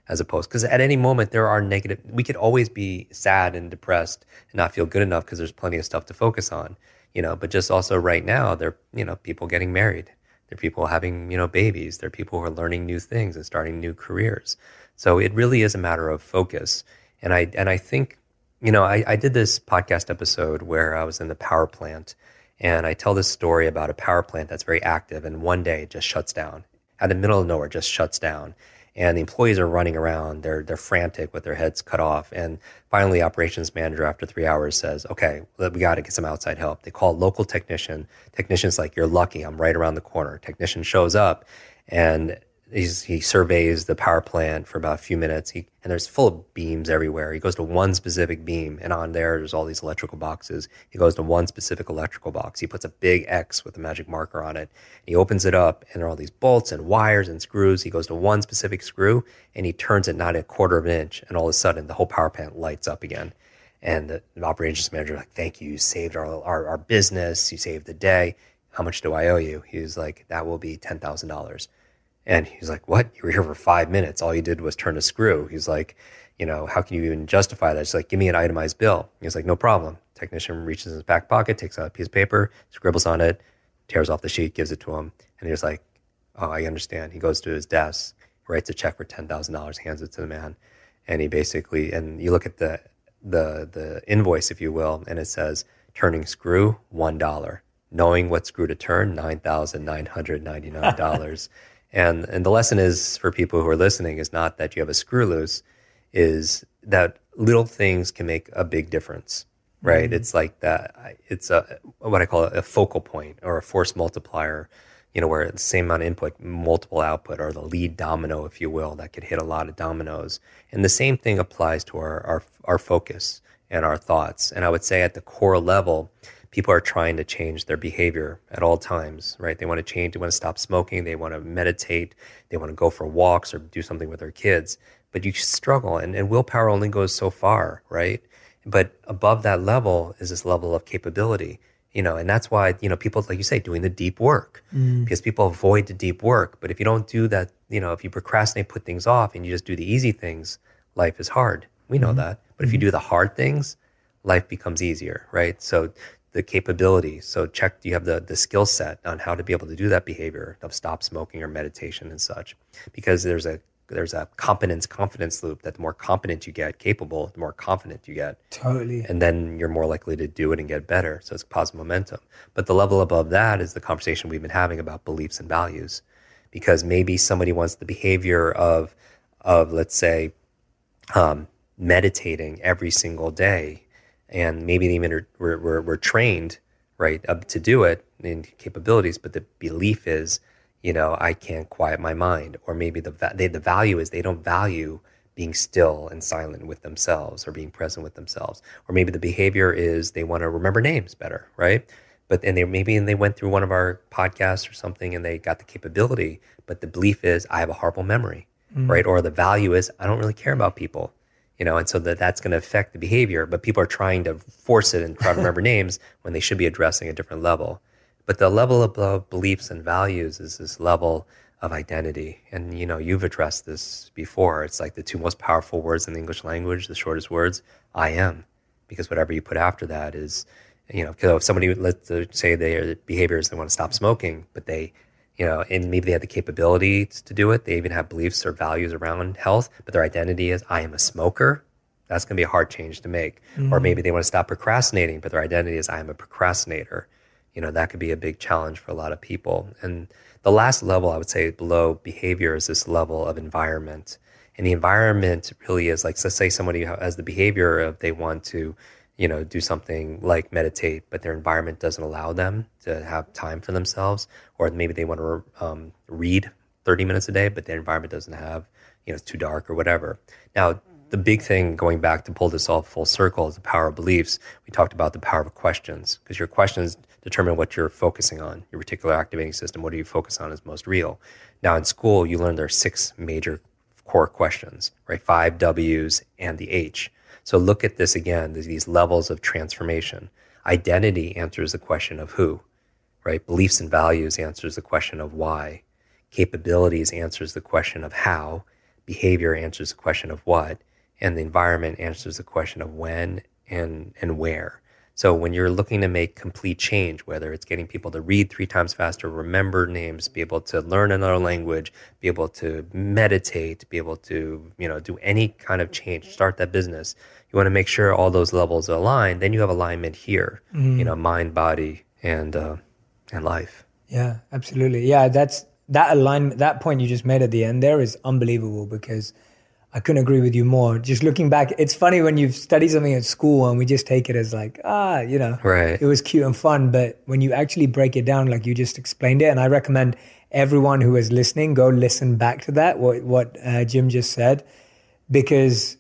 as opposed, because at any moment there are negative, we could always be sad and depressed and not feel good enough because there's plenty of stuff to focus on, you know, but just also right now, there are, you know, people getting married. There are people having, you know, babies. There are people who are learning new things and starting new careers. So it really is a matter of focus. And I, and I think, you know, I, I did this podcast episode where I was in the power plant, and I tell this story about a power plant that's very active, and one day it just shuts down. Out in the middle of nowhere, just shuts down. And the employees are running around. They're they're frantic with their heads cut off. And finally, the operations manager, after three hours, says, okay, we got to get some outside help. They call a local technician. Technician's like, you're lucky, I'm right around the corner. Technician shows up, and he's, he surveys the power plant for about a few minutes. He, and there's full of beams everywhere. He goes to one specific beam, and on there, there's all these electrical boxes. He goes to one specific electrical box. He puts a big X with a magic marker on it. He opens it up, and there are all these bolts and wires and screws. He goes to one specific screw, and he turns it not a quarter of an inch, and all of a sudden, the whole power plant lights up again. And the, the operations manager is like, thank you, you saved our, our, our business, you saved the day. How much do I owe you? He was like, that will be ten thousand dollars. And he's like, what? You were here for five minutes. All you did was turn a screw. He's like, you know, how can you even justify that? It's like, give me an itemized bill. He's like, no problem. Technician reaches in his back pocket, takes out a piece of paper, scribbles on it, tears off the sheet, gives it to him. And he's like, oh, I understand. He goes to his desk, writes a check for ten thousand dollars, hands it to the man. And he basically, and you look at the, the, the invoice, if you will, and it says, turning screw, one dollar. Knowing what screw to turn, nine thousand nine hundred ninety-nine dollars. And and the lesson is, for people who are listening, is not that you have a screw loose, is that little things can make a big difference, right? Mm-hmm. It's like that. It's a what I call a focal point or a force multiplier, you know, where the same amount of input, multiple output, or the lead domino, if you will, that could hit a lot of dominoes. And the same thing applies to our our, our focus and our thoughts. And I would say at the core level, people are trying to change their behavior at all times, right? They want to change, they want to stop smoking, they want to meditate, they want to go for walks or do something with their kids. But you struggle, and, and willpower only goes so far, right? But above that level is this level of capability, you know, and that's why, you know, people, like you say, doing the deep work, mm. because people avoid the deep work. But if you don't do that, you know, if you procrastinate, put things off, and you just do the easy things, life is hard. We know mm-hmm. that. But mm-hmm. if you do the hard things, life becomes easier, right? So the capability. So check, do you have the, the skill set on how to be able to do that behavior of stop smoking or meditation and such? Because there's a there's a competence confidence loop that the more competent you get, capable, the more confident you get. Totally. And then you're more likely to do it and get better. So it's positive momentum. But the level above that is the conversation we've been having about beliefs and values. Because maybe somebody wants the behavior of, of let's say, um, meditating every single day. And maybe they even are, we're, we're, we're trained, right, uh, to do it in capabilities, but the belief is, you know, I can't quiet my mind. Or maybe the va- they, the value is they don't value being still and silent with themselves or being present with themselves. Or maybe the behavior is they want to remember names better, right? But and they maybe and they went through one of our podcasts or something and they got the capability, but the belief is I have a horrible memory, mm. right? Or the value is I don't really care about people. You know, and so that that's going to affect the behavior, but people are trying to force it and try to remember names when they should be addressing a different level. But the level above beliefs and values is this level of identity. And, you know, you've addressed this before. It's like the two most powerful words in the English language, the shortest words, I am. Because whatever you put after that is, you know, because if somebody, let's say their behavior is they want to stop smoking, but they, you know, and maybe they have the capability to do it. They even have beliefs or values around health, but their identity is, I am a smoker. That's going to be a hard change to make. Mm-hmm. Or maybe they want to stop procrastinating, but their identity is, I am a procrastinator. You know, that could be a big challenge for a lot of people. And the last level, I would say, below behavior is this level of environment. And the environment really is like, let's say somebody has the behavior of they want to, you know, do something like meditate, but their environment doesn't allow them to have time for themselves. Or maybe they want to um, read thirty minutes a day, but their environment doesn't have, you know, it's too dark or whatever. Now, the big thing going back to pull this all full circle is the power of beliefs. We talked about the power of questions, because your questions determine what you're focusing on. Your reticular activating system, what do you focus on is most real. Now, in school, you learn there are six major core questions, right? Five W's and the H. So look at this again, these levels of transformation. Identity answers the question of who, right? Beliefs and values answers the question of why. Capabilities answers the question of how. behavior answers the question of what, and the environment answers the question of when and and where. So when you're looking to make complete change, whether it's getting people to read three times faster, remember names, be able to learn another language, be able to meditate, be able to, you know, do any kind of change, start that business, you want to make sure all those levels align. Then you have alignment here, mm. you know, mind, body, and uh, and life. Yeah, absolutely. Yeah, that's that alignment. That point you just made at the end there is unbelievable, because I couldn't agree with you more. Just looking back, it's funny when you've studied something at school and we just take it as like, ah, you know, right. It was cute and fun. But when you actually break it down, like you just explained it, and I recommend everyone who is listening, go listen back to that, what, what uh, Jim just said, because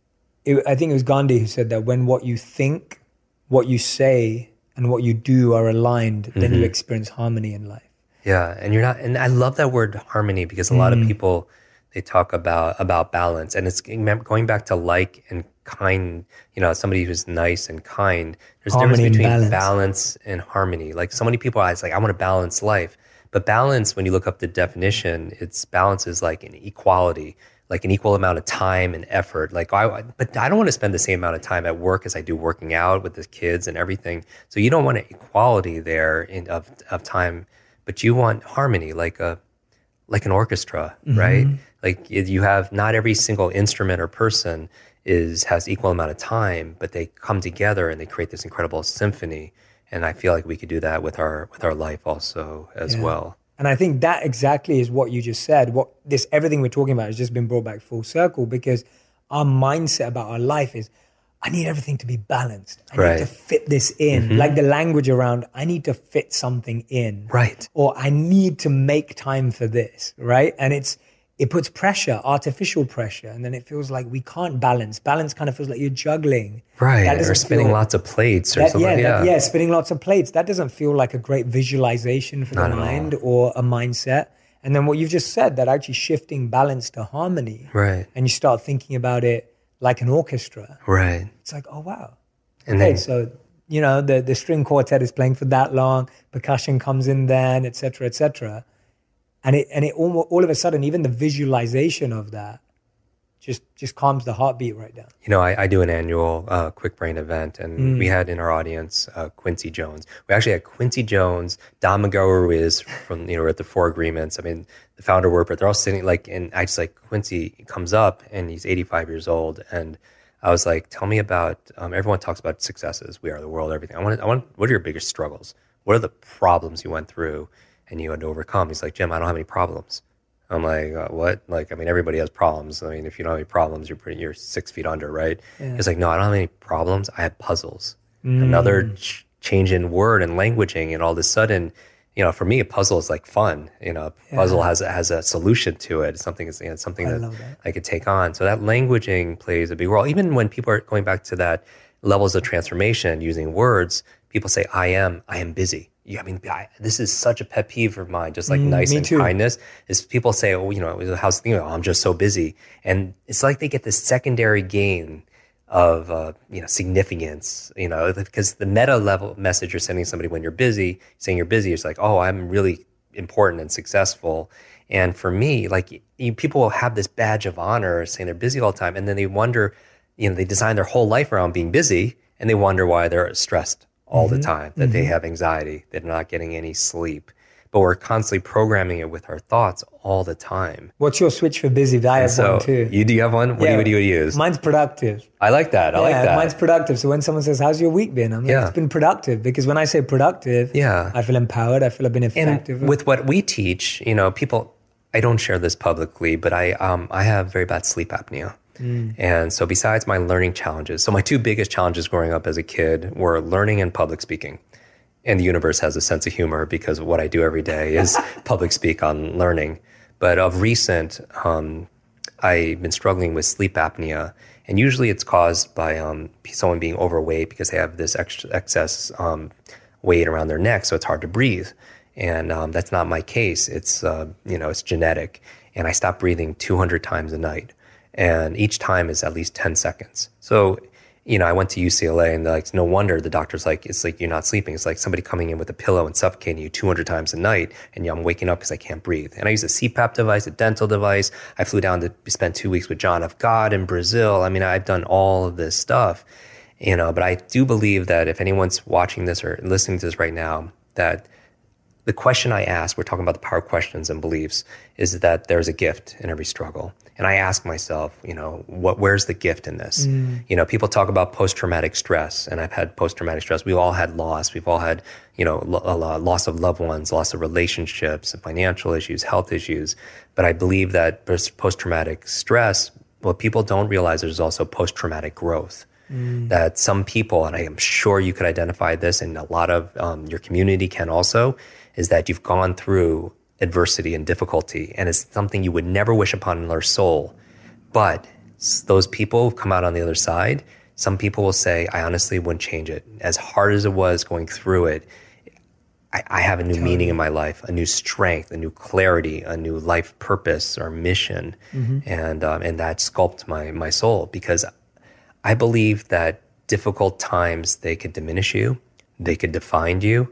it, I think it was Gandhi who said that when what you think, what you say, and what you do are aligned, mm-hmm. then you experience harmony in life. Yeah, and you're not, and I love that word harmony, because a mm. lot of people, they talk about about balance, and it's going back to like and kind. You know, somebody who's nice and kind. There's harmony a difference between balance. balance and harmony. Like so many people, I was like, I want a balanced life, but balance, when you look up the definition, it's balance is like an equality, like an equal amount of time and effort. Like I, but I don't want to spend the same amount of time at work as I do working out with the kids and everything. So you don't want an equality there in of of time, but you want harmony, like a like an orchestra, mm-hmm. right? Like you have not every single instrument or person is has equal amount of time, but they come together and they create this incredible symphony. And I feel like we could do that with our with our life also as yeah. well. And I think that exactly is what you just said. What this everything we're talking about has just been brought back full circle, because our mindset about our life is, I need everything to be balanced. I right. need to fit this in. Mm-hmm. Like the language around, I need to fit something in. Right. Or I need to make time for this, right? And it's it puts pressure, artificial pressure, and then it feels like we can't balance. Balance kind of feels like you're juggling. Right, or spinning feel, lots of plates or that, something. Yeah, yeah. That, yeah, spinning lots of plates. That doesn't feel like a great visualization for Not the mind or a mindset. And then what you've just said, that actually shifting balance to harmony. Right. And you start thinking about it like an orchestra. Right. It's like, oh, wow. And okay, then, so, you know, the, the string quartet is playing for that long, percussion comes in then, et cetera, et cetera. And it and it all, all of a sudden, even the visualization of that just just calms the heartbeat right down. You know, I, I do an annual uh, Quick Brain event, and mm. we had in our audience uh, Quincy Jones. We actually had Quincy Jones, Don Miguel Ruiz from, you know, we're at the Four Agreements. I mean, the founder work, but they're all sitting like, and I just like, Quincy comes up and he's eighty-five years old. And I was like, tell me about, um, everyone talks about successes. We are the world, everything. I want, I want, what are your biggest struggles? What are the problems you went through and you had to overcome? He's like, Jim, I don't have any problems. I'm like, uh, what? Like, I mean, everybody has problems. I mean, if you don't have any problems, you're pretty, you're six feet under, right? Yeah. He's like, no, I don't have any problems. I have puzzles. Mm. Another ch- change in word and languaging, and all of a sudden, you know, for me, a puzzle is like fun. You know, a yeah. puzzle has a, has a solution to it. It's something, you know, something that, that I could take on. So that languaging plays a big role. Even when people are going back to that levels of transformation using words, people say, I am, I am busy. Yeah, I mean, I, this is such a pet peeve of mine, just like mm, nice and too. kindness, is people say, oh, you know, how's the thing? Oh, I'm just so busy. And it's like they get this secondary gain of, uh, you know, significance, you know, because the meta level message you're sending somebody when you're busy, saying you're busy, it's like, oh, I'm really important and successful. And for me, like, you, people will have this badge of honor saying they're busy all the time. And then they wonder, you know, they design their whole life around being busy, and they wonder why they're stressed all mm-hmm. the time, that mm-hmm. they have anxiety, they're not getting any sleep. But we're constantly programming it with our thoughts all the time. What's your switch for busy? I have so one too. You do you have one? What, yeah. do, you, what do you use? Mine's productive. I like that. I yeah, like that. Mine's productive. So when someone says, how's your week been? I'm like, yeah. it's been productive. Because when I say productive, yeah. I feel empowered. I feel I've been effective. And with what we teach, you know, people, I don't share this publicly, but I um, I have very bad sleep apnea. Mm. And so besides my learning challenges, so my two biggest challenges growing up as a kid were learning and public speaking. And the universe has a sense of humor because what I do every day is public speak on learning. But of recent, um, I've been struggling with sleep apnea. And usually it's caused by um, someone being overweight because they have this extra, excess um, weight around their neck, so it's hard to breathe. And um, that's not my case. It's, uh, you know, it's genetic. And I stop breathing two hundred times a night. And each time is at least ten seconds. So you know, I went to U C L A and they're like, no wonder the doctor's like, it's like, you're not sleeping. It's like somebody coming in with a pillow and suffocating you two hundred times a night. And I'm waking up because I can't breathe. And I use a C PAP device, a dental device. I flew down to spend two weeks with John F. God in Brazil. I mean, I've done all of this stuff, you know, but I do believe that if anyone's watching this or listening to this right now, that the question I ask, we're talking about the power of questions and beliefs, is that there's a gift in every struggle. And I ask myself, you know, what, where's the gift in this? Mm. You know, people talk about post-traumatic stress, and I've had post-traumatic stress. We've all had loss. We've all had, you know, lo- loss of loved ones, loss of relationships, financial issues, health issues. But I believe that post-traumatic stress, what people don't realize, there's also post-traumatic growth. Mm. That some people, and I am sure you could identify this, and a lot of um, your community can also, is that you've gone through adversity and difficulty, and it's something you would never wish upon another soul. But those people come out on the other side. Some people will say, I honestly wouldn't change it. As hard as it was going through it, I, I have a new meaning in my life, a new strength, a new clarity, a new life purpose or mission. Mm-hmm. And um, and that sculpts my my soul, because I believe that difficult times, they could diminish you, they could define you,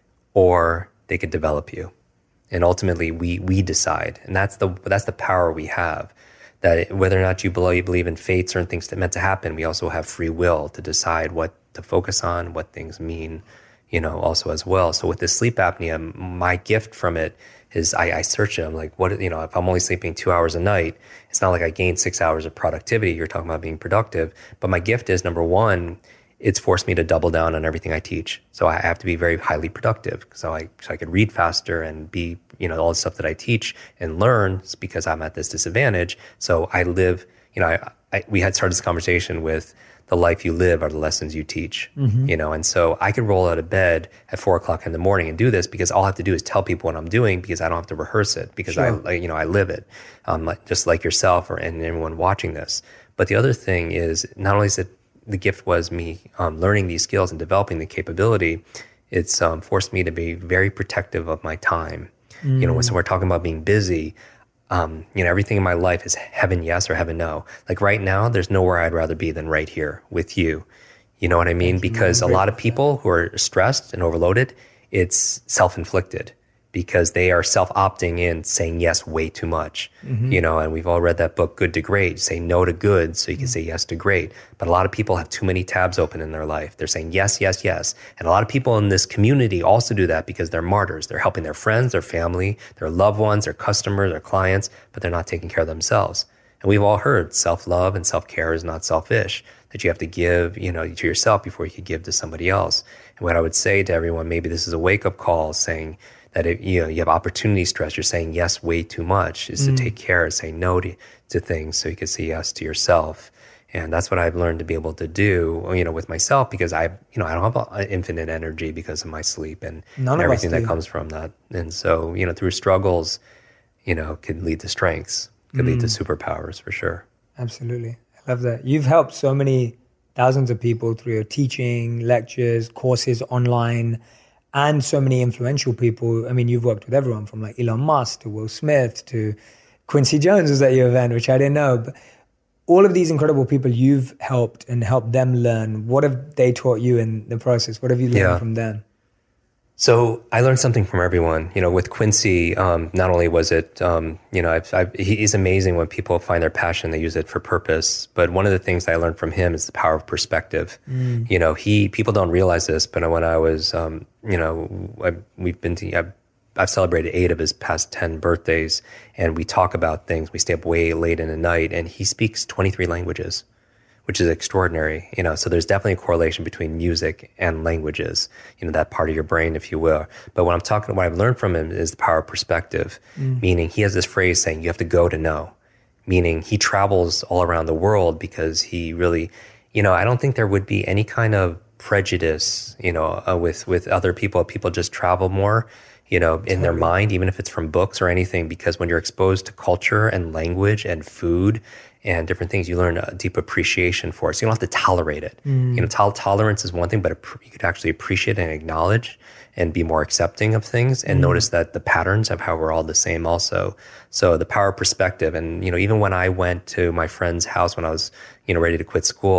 or they could develop you. And ultimately, we we decide. And that's the that's the power we have. That whether or not you believe in fate, certain things that meant to happen, we also have free will to decide what to focus on, what things mean, you know, also as well. So with this sleep apnea, my gift from it is I, I search it. I'm like, what, you know, if I'm only sleeping two hours a night, it's not like I gained six hours of productivity. You're talking about being productive. But my gift is, number one, it's forced me to double down on everything I teach. So I have to be very highly productive. So I so I could read faster and be, you know, all the stuff that I teach and learn, because I'm at this disadvantage. So I live, you know, I, I we had started this conversation with the life you live are the lessons you teach, mm-hmm. you know, and so I could roll out of bed at four o'clock in the morning and do this, because all I have to do is tell people what I'm doing, because I don't have to rehearse it, because sure. I, you know, I live it, um, like, just like yourself or and everyone watching this. But the other thing is, not only is it the gift was me um, learning these skills and developing the capability, it's um, forced me to be very protective of my time. Mm. You know, so we're talking about being busy. Um, you know, everything in my life is heaven yes or heaven no. Like right now, there's nowhere I'd rather be than right here with you. You know what I mean? Because a lot of people who are stressed and overloaded, it's self-inflicted, because they are self-opting in, saying yes way too much. Mm-hmm. You know, and we've all read that book, Good to Great. Say no to good so you can mm-hmm. say yes to great. But a lot of people have too many tabs open in their life. They're saying yes, yes, yes. And a lot of people in this community also do that because they're martyrs. They're helping their friends, their family, their loved ones, their customers, their clients, but they're not taking care of themselves. And we've all heard self-love and self-care is not selfish, that you have to give, you know, to yourself before you could give to somebody else. And what I would say to everyone, maybe this is a wake-up call, saying that if, you know, you have opportunity stress, you're saying yes way too much, is mm. to take care, say no to, to things so you can say yes to yourself. And that's what I've learned to be able to do, you know, with myself, because I, you know, I don't have infinite energy because of my sleep and, and everything that comes from that. And so, you know, through struggles, you know, could lead to strengths, could mm. lead to superpowers for sure. Absolutely. I love that. You've helped so many thousands of people through your teaching, lectures, courses online, and so many influential people. I mean, you've worked with everyone from like Elon Musk to Will Smith to Quincy Jones was at your event, which I didn't know. But all of these incredible people you've helped and helped them learn. What have they taught you in the process? What have you learned yeah. from them? So I learned something from everyone. You know, with Quincy, um, not only was it, um, you know, I've, I've, he's amazing when people find their passion, they use it for purpose. But one of the things I learned from him is the power of perspective. Mm. You know, he, people don't realize this, but when I was, um, you know, I, we've been to, I've, I've celebrated eight of his past ten birthdays, and we talk about things. We stay up way late in the night, and he speaks twenty-three languages, which is extraordinary, you know, so there's definitely a correlation between music and languages, you know, that part of your brain, if you will. But what I'm talking, what I've learned from him is the power of perspective, mm. meaning he has this phrase saying, you have to go to know, meaning he travels all around the world because he really, you know, I don't think there would be any kind of prejudice, you know, uh, with, with other people. People just travel more, you know, in totally. Their mind, even if it's from books or anything, because when you're exposed to culture and language and food and different things, you learn a deep appreciation for it. So you don't have to tolerate it. Mm. You know, to- tolerance is one thing, but you could actually appreciate and acknowledge and be more accepting of things and mm. notice that the patterns of how we're all the same also. So the power of perspective. And, you know, even when I went to my friend's house when I was, you know, ready to quit school,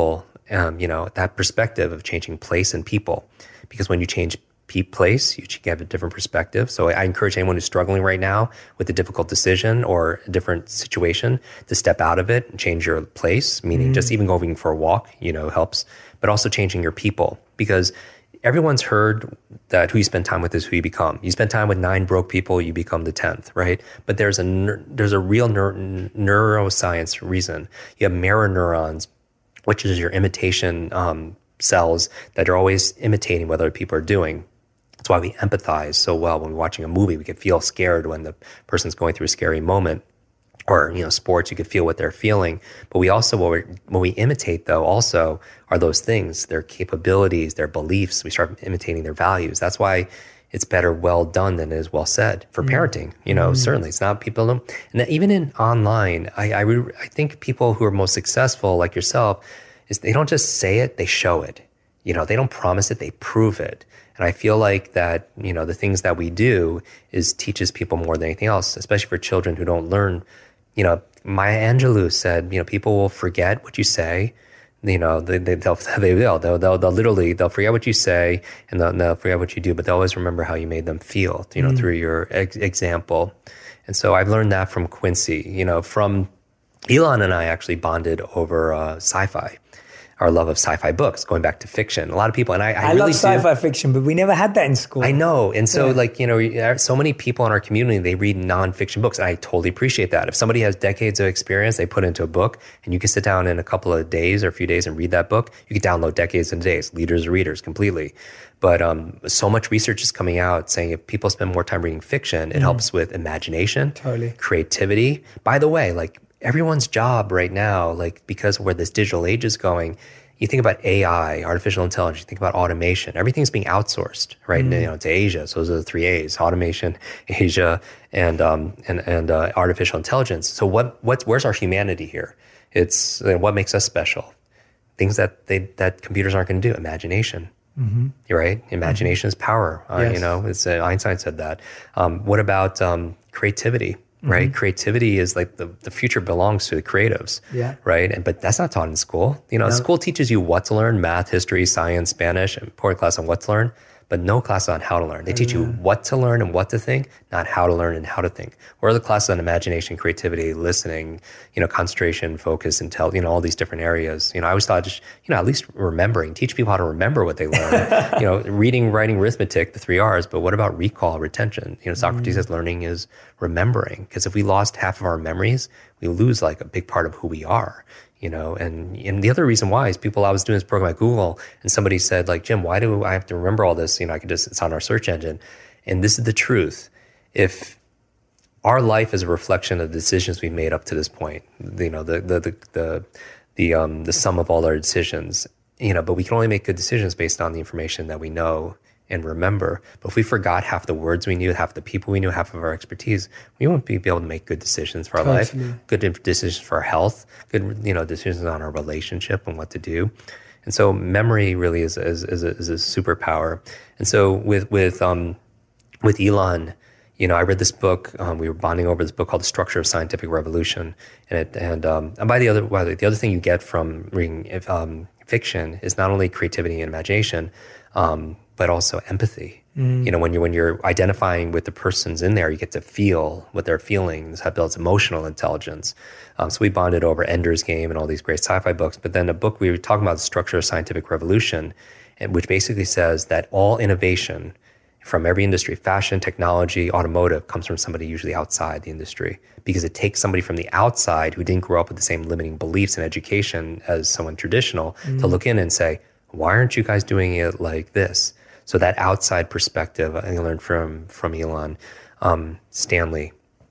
um, you know, that perspective of changing place and people. Because when you change pe- place, you have a different perspective. So I encourage anyone who's struggling right now with a difficult decision or a different situation to step out of it and change your place, meaning mm. just even going for a walk, you know, helps, but also changing your people. Because everyone's heard that who you spend time with is who you become. You spend time with nine broke people, you become the tenth, right? But there's a there's a real neuro, neuroscience reason. You have mirror neurons, which is your imitation um, cells that are always imitating what other people are doing. That's why we empathize so well when we're watching a movie. We can feel scared when the person's going through a scary moment. Or, you know, sports, you could feel what they're feeling. But we also, what, we're, what we imitate, though, also are those things, their capabilities, their beliefs. We start imitating their values. That's why it's better well done than it is well said for mm. parenting. You know, mm. certainly it's not people don't. And even in online, I, I, re, I think people who are most successful, like yourself, is they don't just say it, they show it. You know, they don't promise it, they prove it. And I feel like that, you know, the things that we do is teaches people more than anything else, especially for children who don't learn. You know, Maya Angelou said, you know, people will forget what you say. You know, they, they, they'll, they will, they'll, they'll, they'll literally, they'll forget what you say and they'll, they'll forget what you do, but they'll always remember how you made them feel, you know, mm. through your ex- example. And so I've learned that from Quincy, you know, from Elon and I actually bonded over uh, sci-fi. Our love of sci-fi books, going back to fiction. A lot of people, and I, I, I really love sci-fi do. fiction, but we never had that in school. I know. And so yeah. like, you know, so many people in our community, they read nonfiction books. And I totally appreciate that. If somebody has decades of experience, they put into a book and you can sit down in a couple of days or a few days and read that book. You can download decades and days, leaders, readers completely. But um, so much research is coming out saying if people spend more time reading fiction, it mm. helps with imagination, totally. creativity. By the way, like everyone's job right now, like because of where this digital age is going, you think about A I, artificial intelligence, you think about automation, everything's being outsourced, right? Mm. You know, to Asia. So those are the three A's: automation, Asia, and um, and and uh, artificial intelligence. So what what's where's our humanity here? It's uh, what makes us special. Things that they that computers aren't going to do. Imagination, mm-hmm. right? Imagination mm-hmm. is power. Uh, yes. You know, it's uh, Einstein said that. Um, what about um, creativity? Right? Mm-hmm. Creativity is like the, the future belongs to the creatives. Yeah. Right. And but that's not taught in school. You know, no. School teaches you what to learn, math, history, science, Spanish, and important class on what to learn, but no class on how to learn. They teach you what to learn and what to think, not how to learn and how to think. Where are the classes on imagination, creativity, listening, you know, concentration, focus, intel, you know, all these different areas. You know, I always thought just, you know, at least remembering, teach people how to remember what they learn. You know, reading, writing, arithmetic, the three R's, but what about recall, retention? You know, Socrates mm. says learning is remembering, because if we lost half of our memories, we lose like a big part of who we are. You know, and, and the other reason why is people, I was doing this program at Google and somebody said like, Jim, why do I have to remember all this? You know, I could just, it's on our search engine. And this is the truth. If our life is a reflection of the decisions we've made up to this point, you know, the, the, the, the, the, um, the sum of all our decisions, you know, but we can only make good decisions based on the information that we know and remember. But if we forgot half the words we knew, half the people we knew, half of our expertise, we won't be able to make good decisions for our totally. life, good decisions for our health, good, you know, decisions on our relationship and what to do. And so memory really is, is, is, a, is a superpower. And so with, with, um, with Elon, you know, I read this book, um, we were bonding over this book called The Structure of Scientific Revolution. And it, and, um, and by the other, by the, the other thing you get from reading, um, fiction is not only creativity and imagination, um, but also empathy. Mm. You know, when you're when you're identifying with the persons in there, you get to feel what they're feeling. That builds emotional intelligence. Um, so we bonded over Ender's Game and all these great sci-fi books. But then a book we were talking about, The Structure of Scientific Revolution, and which basically says that all innovation from every industry, fashion, technology, automotive, comes from somebody usually outside the industry, because it takes somebody from the outside who didn't grow up with the same limiting beliefs and education as someone traditional mm. to look in and say, why aren't you guys doing it like this? So that outside perspective, I learned from from Elon. Um, Stanley,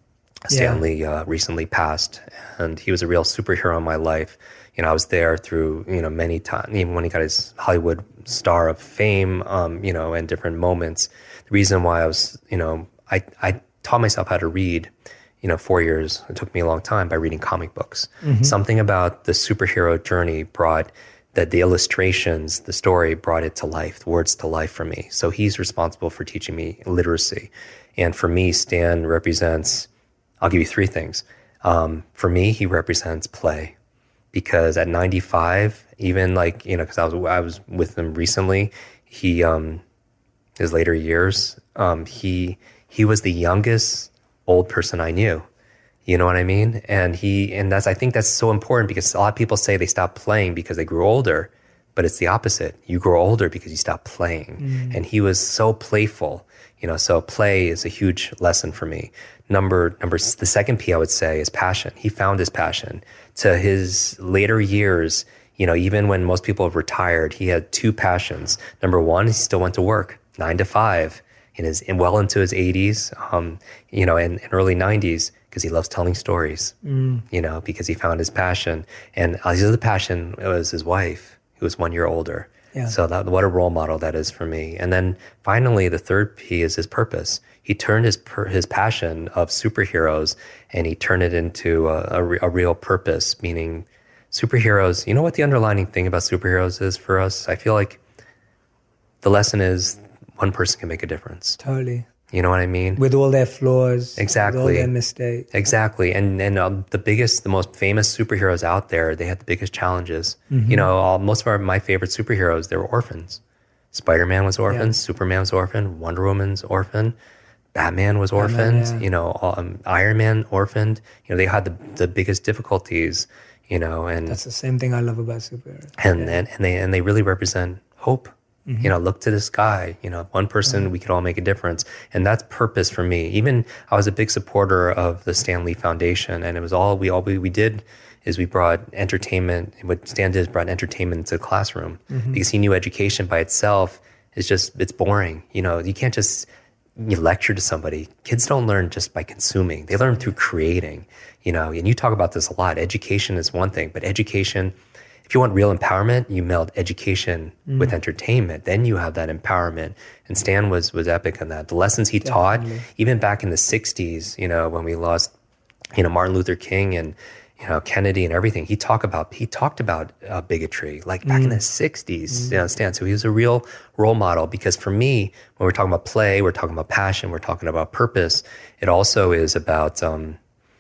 Stanley yeah. uh, recently passed, and he was a real superhero in my life. You know, I was there through, you know, many times, even when he got his Hollywood star of fame, um, you know, and different moments. The reason why I was, you know, I, I taught myself how to read, you know, four years, it took me a long time, by reading comic books. Mm-hmm. Something about the superhero journey brought that the illustrations, the story brought it to life, words to life for me. So he's responsible for teaching me literacy. And for me, Stan represents, I'll give you three things. Um, for me, he represents play. because at ninety-five, even like, you know, because I was I was with him recently, he um his later years, um he he was the youngest old person I knew. You know what I mean? And he and that's I think that's so important, because a lot of people say they stop playing because they grew older, but it's the opposite. You grow older because you stop playing. Mm. And he was so playful. You know, so play is a huge lesson for me. Number, number, the second P I would say is passion. He found his passion. To his later years, you know, even when most people have retired, he had two passions. Number one, he still went to work, nine to five, in his, in well into his eighties, um, you know, and, and early nineties, because he loves telling stories, mm. you know, because he found his passion. And his other passion was his wife, who was one year older. Yeah. So that, what a role model that is for me. And then finally, the third P is his purpose. He turned his per, his passion of superheroes, and he turned it into a, a, re, a real purpose, meaning superheroes. You know what the underlining thing about superheroes is for us? I feel like the lesson is one person can make a difference. Totally. You know what I mean? With all their flaws, exactly, with all their mistakes. Exactly, and and um, the biggest, the most famous superheroes out there, they had the biggest challenges. Mm-hmm. You know, all, most of our, my favorite superheroes, they were orphans. Spider-Man was orphan, yeah. Superman was orphan, Wonder Woman's orphan, Batman was orphaned. Batman, yeah. You know, um, Iron Man orphaned. You know, they had the the biggest difficulties. You know, and that's the same thing I love about superheroes. And yeah. and, and they and they really represent hope. Mm-hmm. You know, look to the sky. You know, one person, mm-hmm. we could all make a difference. And that's purpose for me. Even I was a big supporter of the Stan Lee Foundation, and it was all we all we, we did is we brought entertainment. What Stan did is brought entertainment into the classroom, mm-hmm. because he knew education by itself is just, it's boring. You know, you can't just you lecture to somebody. Kids don't learn just by consuming. They learn through creating, you know, and you talk about this a lot. Education is one thing, but education, if you want real empowerment, you meld education mm. with entertainment. Then you have that empowerment. And Stan was was epic on that. The lessons he Definitely. taught, even back in the sixties, you know, when we lost, you know, Martin Luther King and, you know, Kennedy and everything, he talked about he talked about uh, bigotry, like back mm. in the sixties. Mm. You know, Stan. So he was a real role model, because for me, when we're talking about play, we're talking about passion, we're talking about purpose. It also is about um,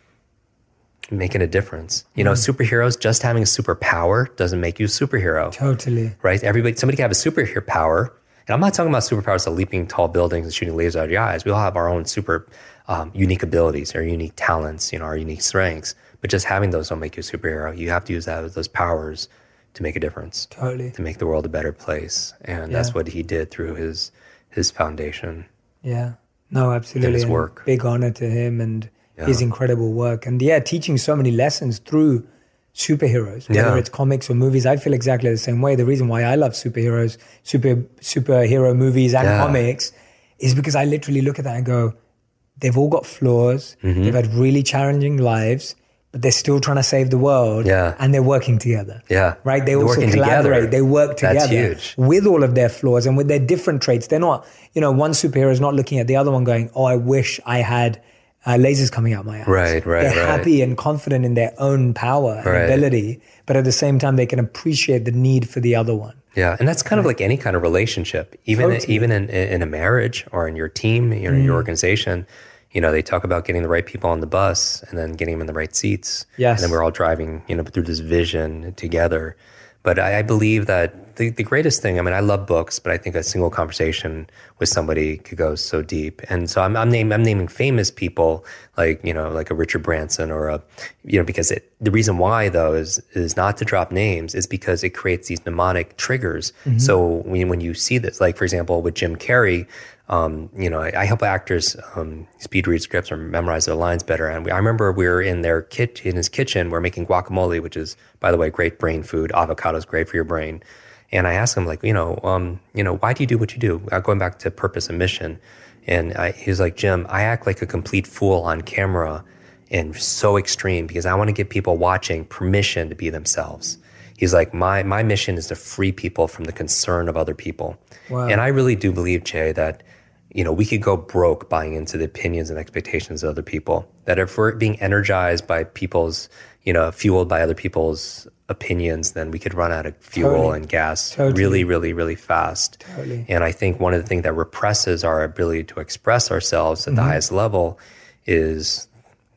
making a difference. You know, mm. superheroes, just having a superpower doesn't make you a superhero. Totally. Right? Everybody, somebody can have a superhero power. And I'm not talking about superpowers of leaping tall buildings and shooting lasers out of your eyes. We all have our own super um, unique abilities, our unique talents, you know, our unique strengths. But just having those don't make you a superhero. You have to use that, those powers to make a difference. Totally. To make the world a better place. And yeah. that's what he did through his his foundation. Yeah. No, absolutely. And his and work. Big honor to him and yeah. his incredible work. And yeah, teaching so many lessons through superheroes, whether yeah. it's comics or movies. I feel exactly the same way. The reason why I love superheroes, super superhero movies and yeah. comics is because I literally look at that and go, they've all got flaws. Mm-hmm. They've had really challenging lives, but they're still trying to save the world. Yeah. And they're working together. Yeah. Right? They they're also collaborate. Together. They work together. That's huge. With all of their flaws and with their different traits. They're not, you know, one superhero is not looking at the other one going, oh, I wish I had uh, lasers coming out my eyes. Right, right, They're right. happy and confident in their own power and right. ability, but at the same time, they can appreciate the need for the other one. Yeah, and that's kind right. of like any kind of relationship, even Totally. even in, in a marriage or in your team, you know, mm. your organization. You know, they talk about getting the right people on the bus and then getting them in the right seats. Yes. And then we're all driving, you know, through this vision together. But I, I believe that the, the greatest thing, I mean, I love books, but I think a single conversation with somebody could go so deep. And so I'm I'm, name, I'm naming famous people like, you know, like a Richard Branson or a, you know, because it, the reason why though is is not to drop names, is because it creates these mnemonic triggers. Mm-hmm. So when, when you see this, like for example, with Jim Carrey, Um, you know, I, I help actors um, speed read scripts or memorize their lines better. And we, I remember we were in their kit in his kitchen. We're making guacamole, which is, by the way, great brain food. Avocado is great for your brain. And I asked him, like, you know, um, you know, why do you do what you do? Uh, going back to purpose and mission. And I, he was like, Jim, I act like a complete fool on camera and so extreme because I want to give people watching permission to be themselves. He's like, my my mission is to free people from the concern of other people. Wow. And I really do believe, Jay, that, you know, we could go broke buying into the opinions and expectations of other people. That if we're being energized by people's, you know, fueled by other people's opinions, then we could run out of fuel Totally. and gas Totally. really, really, really fast. Totally. And I think one of the things that represses our ability to express ourselves at mm-hmm. the highest level is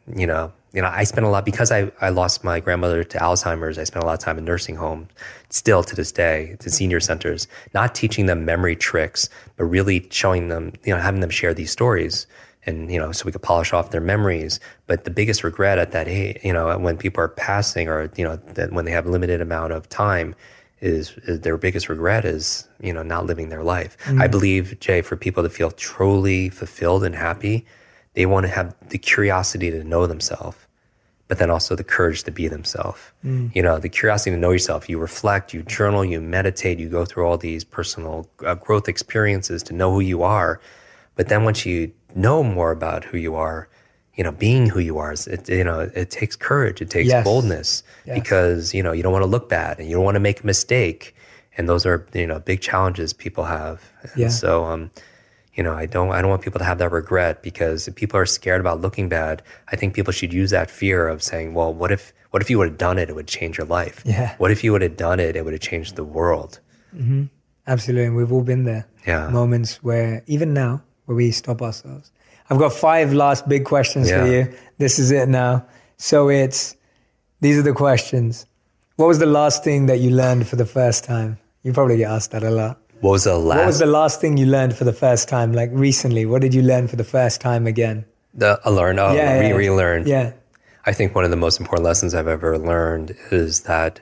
you know, you know, I spent a lot because I, I lost my grandmother to Alzheimer's. I spent a lot of time in nursing homes, still to this day, to senior centers, not teaching them memory tricks, but really showing them, you know, having them share these stories, and you know, so we could polish off their memories. But the biggest regret at that age, you know, when people are passing, or you know, that when they have limited amount of time, is, is their biggest regret is, you know, not living their life. Mm. I believe, Jay, for people to feel truly fulfilled and happy, they want to have the curiosity to know themselves, but then also the courage to be themselves. Mm. You know, the curiosity to know yourself. You reflect, you journal, you meditate, you go through all these personal uh, growth experiences to know who you are. But then once you know more about who you are, you know, being who you are, it, you know, it takes courage, it takes yes. boldness, yes. because, you know, you don't want to look bad and you don't want to make a mistake. And those are, you know, big challenges people have. And yeah. so, um, you know, I don't, I don't want people to have that regret, because if people are scared about looking bad, I think people should use that fear of saying, well, what if, what if you would have done it? It would change your life. Yeah. What if you would have done it? It would have changed the world. Mm-hmm. Absolutely. And we've all been there. Yeah. Moments where, even now, where we stop ourselves. I've got five last big questions yeah. for you. This is it now. So it's, these are the questions. What was the last thing that you learned for the first time? You probably get asked that a lot. What was the last? What was the last thing you learned for the first time? Like recently, what did you learn for the first time again? The I learned, oh, yeah, re yeah, relearned. Yeah. I think one of the most important lessons I've ever learned is that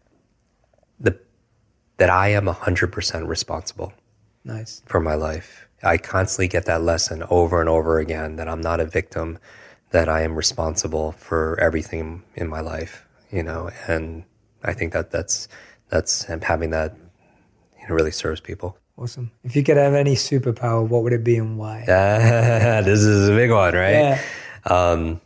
the that I am one hundred percent responsible. Nice. For my life. I constantly get that lesson over and over again, that I'm not a victim, that I am responsible for everything in my life, you know, and I think that that's, that's, and having that, you know, really serves people. Awesome. If you could have any superpower, what would it be and why? Uh, this is a big one, right? Yeah. Um,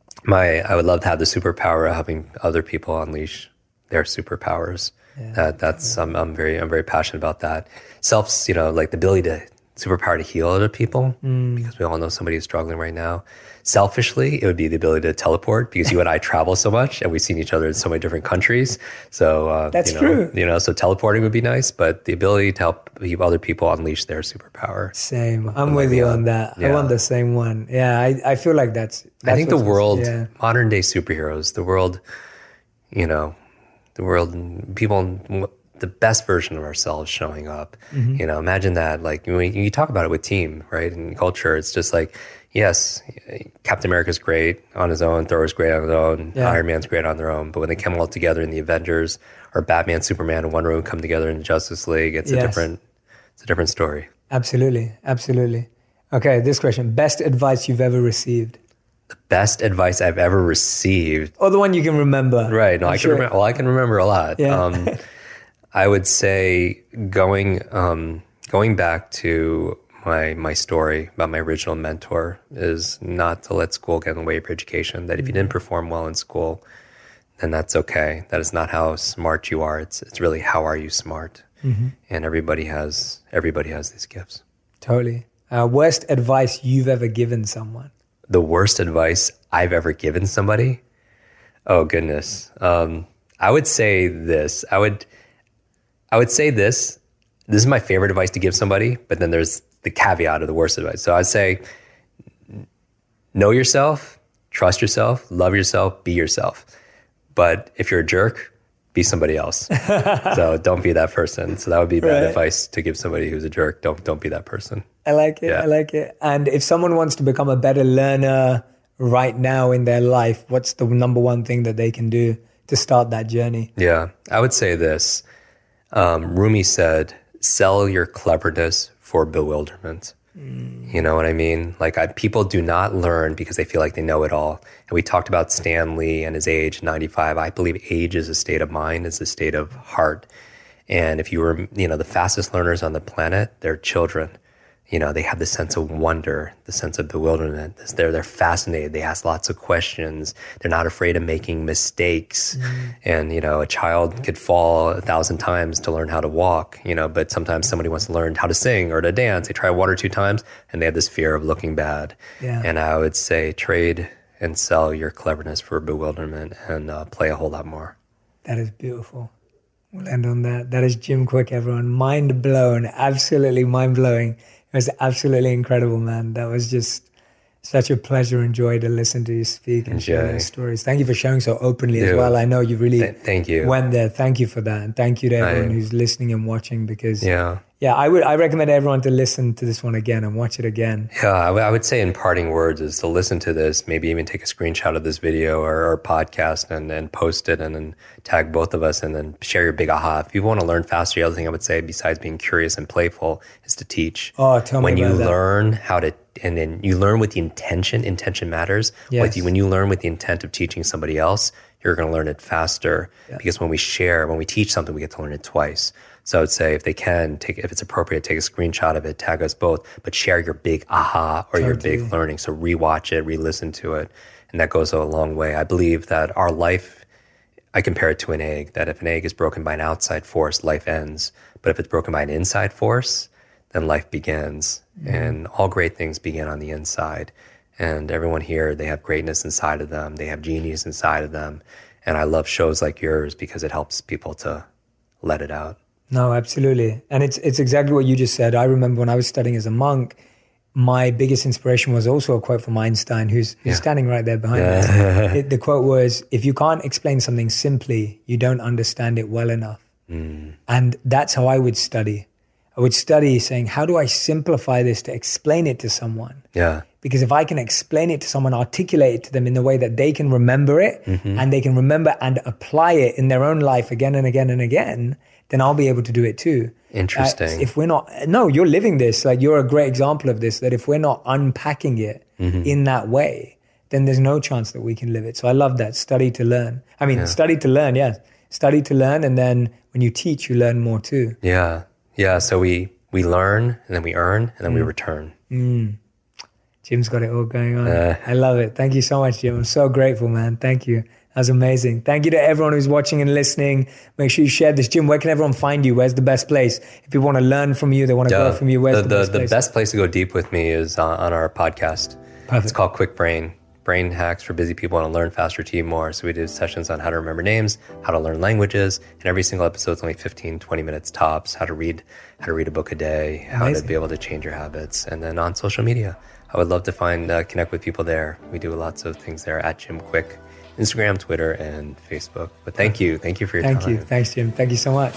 my, I would love to have the superpower of helping other people unleash their superpowers. Yeah. That that's, I'm, I'm very, I'm very passionate about that. Self, you know, like the ability to, superpower to heal other people, mm. because we all know somebody who's struggling right now. Selfishly, it would be the ability to teleport, because you and I travel so much and we've seen each other in so many different countries. So uh, that's you know, true. You know, so teleporting would be nice, but the ability to help other people unleash their superpower. Same. I'm with you on that. Yeah. I want the same one. Yeah, I, I feel like that's, that's I think the world, yeah. modern day superheroes, the world, you know, the world, people, the best version of ourselves showing up. Mm-hmm. You know, imagine that. Like when you talk about it with team, right, and culture, it's just like, yes, Captain America's great on his own, Thor's great on his own, yeah. Iron Man's great on their own. But when they come all together in the Avengers, or Batman, Superman, and Wonder Woman come together in the Justice League, it's yes. a different, it's a different story. Absolutely, absolutely. Okay, this question: best advice you've ever received? The best advice I've ever received, or the one you can remember? Right. No, I'm I sure. can remember. Well, I can remember a lot. Yeah. Um, I would say going um, going back to my my story about my original mentor is not to let school get in the way of your education. That if you didn't perform well in school, then that's okay. That is not how smart you are. It's it's really how are you smart. Mm-hmm. And everybody has everybody has these gifts. Totally. Uh, worst advice you've ever given someone? The worst advice I've ever given somebody? Oh goodness. Um, I would say this. I would. I would say this, this is my favorite advice to give somebody, but then there's the caveat of the worst advice. So I'd say, know yourself, trust yourself, love yourself, be yourself. But if you're a jerk, be somebody else. So don't be that person. So that would be bad right. advice to give somebody who's a jerk. Don't, don't be that person. I like it. Yeah. I like it. And if someone wants to become a better learner right now in their life, what's the number one thing that they can do to start that journey? Yeah, I would say this. Um, Rumi said, sell your cleverness for bewilderment. Mm. You know what I mean? Like I, people do not learn because they feel like they know it all. And we talked about Stan Lee and his age, ninety-five. I believe age is a state of mind, it's a state of heart. And if you were, you know, the fastest learners on the planet, they're children. You know, they have the sense of wonder, the sense of bewilderment. They're, they're fascinated. They ask lots of questions. They're not afraid of making mistakes. Mm. And, you know, a child could fall a thousand times to learn how to walk, you know, but sometimes somebody wants to learn how to sing or to dance. They try one or two times and they have this fear of looking bad. Yeah. And I would say trade and sell your cleverness for bewilderment and uh, play a whole lot more. That is beautiful. We'll end on that. That is Jim Kwik, everyone. Mind blown. Absolutely mind blowing. It was absolutely incredible, man. That was just Such a pleasure and joy to listen to you speak and Enjoy. share your stories. Thank you for sharing so openly Dude, as well. I know you really th- thank you. went there. Thank you for that. And thank you to everyone I, who's listening and watching, because yeah. yeah, I would I recommend everyone to listen to this one again and watch it again. Yeah, I, w- I would say in parting words is to listen to this, maybe even take a screenshot of this video or, or podcast and, and post it and then tag both of us and then share your big aha. If you want to learn faster, the other thing I would say besides being curious and playful is to teach. Oh, tell me when about you that. learn how to, and then you learn with the intention, intention matters. Yes. With you, when you learn with the intent of teaching somebody else, you're going to learn it faster yeah. because when we share, when we teach something, we get to learn it twice. So I would say if they can, take if it's appropriate, take a screenshot of it, tag us both, but share your big aha or Totally. your big learning. So rewatch it, re-listen to it, and that goes a long way. I believe that our life, I compare it to an egg, that if an egg is broken by an outside force, life ends. But if it's broken by an inside force, then life begins. Mm-hmm. And all great things begin on the inside. And everyone here, they have greatness inside of them. They have genius inside of them. And I love shows like yours because it helps people to let it out. No, absolutely. And it's it's exactly what you just said. I remember when I was studying as a monk, my biggest inspiration was also a quote from Einstein, who's, who's Yeah. standing right there behind Yeah. me. It, the quote was, if you can't explain something simply, you don't understand it well enough. Mm. And that's how I would study. I would study saying, how do I simplify this to explain it to someone? Yeah. Because if I can explain it to someone, articulate it to them in the way that they can remember it, Mm-hmm. and they can remember and apply it in their own life again and again and again, then I'll be able to do it too. Interesting. Uh, if we're not, no, you're living this. Like, you're a great example of this, that if we're not unpacking it Mm-hmm. in that way, then there's no chance that we can live it. So I love that. Study to learn. I mean, study to learn, yes. Study to learn. And then when you teach, you learn more too. Yeah. Yeah. So we, we learn and then we earn and then we return. Mm. Jim's got it all going on. Uh, I love it. Thank you so much, Jim. I'm so grateful, man. Thank you. That's amazing. Thank you to everyone who's watching and listening. Make sure you share this. Jim, where can everyone find you? Where's the best place? If people want to learn from you, they want to Yeah, grow from you, where's the, the, the, best the place? best place to go deep with me is on, on our podcast. Perfect. It's called Quick Brain. Brain hacks for busy people want to learn faster, achieve more. So we do sessions on how to remember names, how to learn languages, and every single episode is only fifteen, twenty minutes tops. How to read, how to read a book a day, how Amazing. to be able to change your habits, and then on social media, I would love to find uh, connect with people there. We do lots of things there at Jim Quick, Instagram, Twitter, and Facebook. But thank you, thank you for your Thank time. you. Thanks, Jim. Thank you so much.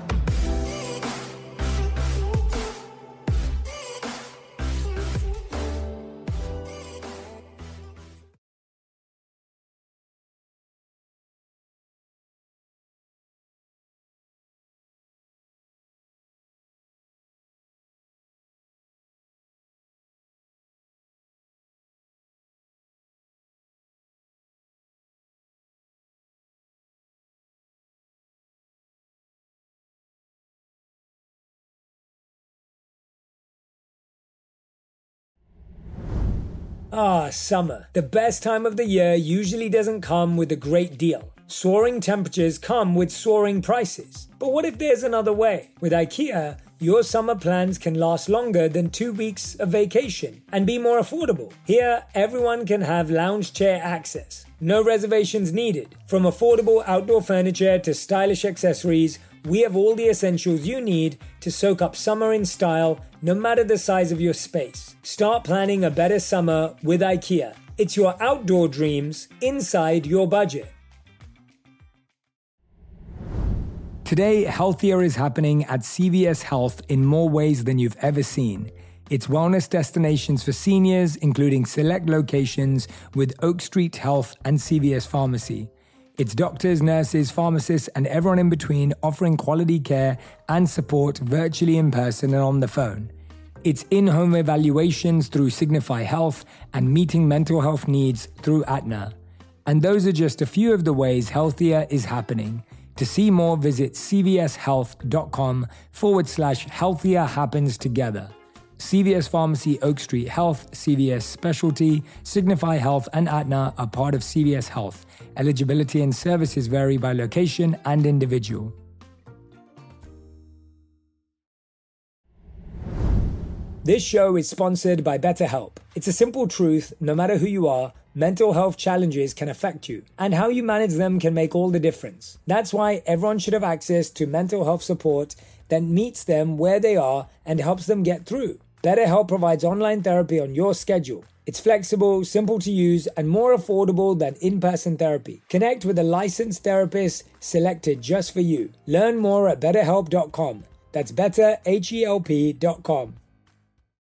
Ah, summer. The best time of the year usually doesn't come with a great deal. Soaring temperatures come with soaring prices. But what if there's another way? With IKEA, your summer plans can last longer than two weeks of vacation and be more affordable. Here, everyone can have lounge chair access. No reservations needed. From affordable outdoor furniture to stylish accessories, we have all the essentials you need to soak up summer in style, no matter the size of your space. Start planning a better summer with IKEA. It's your outdoor dreams inside your budget. Today, healthier is happening at C V S Health in more ways than you've ever seen. It's wellness destinations for seniors, including select locations with Oak Street Health and C V S Pharmacy. It's doctors, nurses, pharmacists, and everyone in between offering quality care and support virtually, in person, and on the phone. It's in-home evaluations through Signify Health and meeting mental health needs through Aetna. And those are just a few of the ways healthier is happening. To see more, visit cvshealth.com forward slash healthier happens together. C V S Pharmacy, Oak Street Health, C V S Specialty, Signify Health, and Aetna are part of C V S Health. Eligibility and services vary by location and individual. This show is sponsored by BetterHelp. It's a simple truth, no matter who you are, mental health challenges can affect you, and how you manage them can make all the difference. That's why everyone should have access to mental health support that meets them where they are and helps them get through. BetterHelp provides online therapy on your schedule. It's flexible, simple to use, and more affordable than in-person therapy. Connect with a licensed therapist selected just for you. Learn more at better help dot com. That's better help dot com.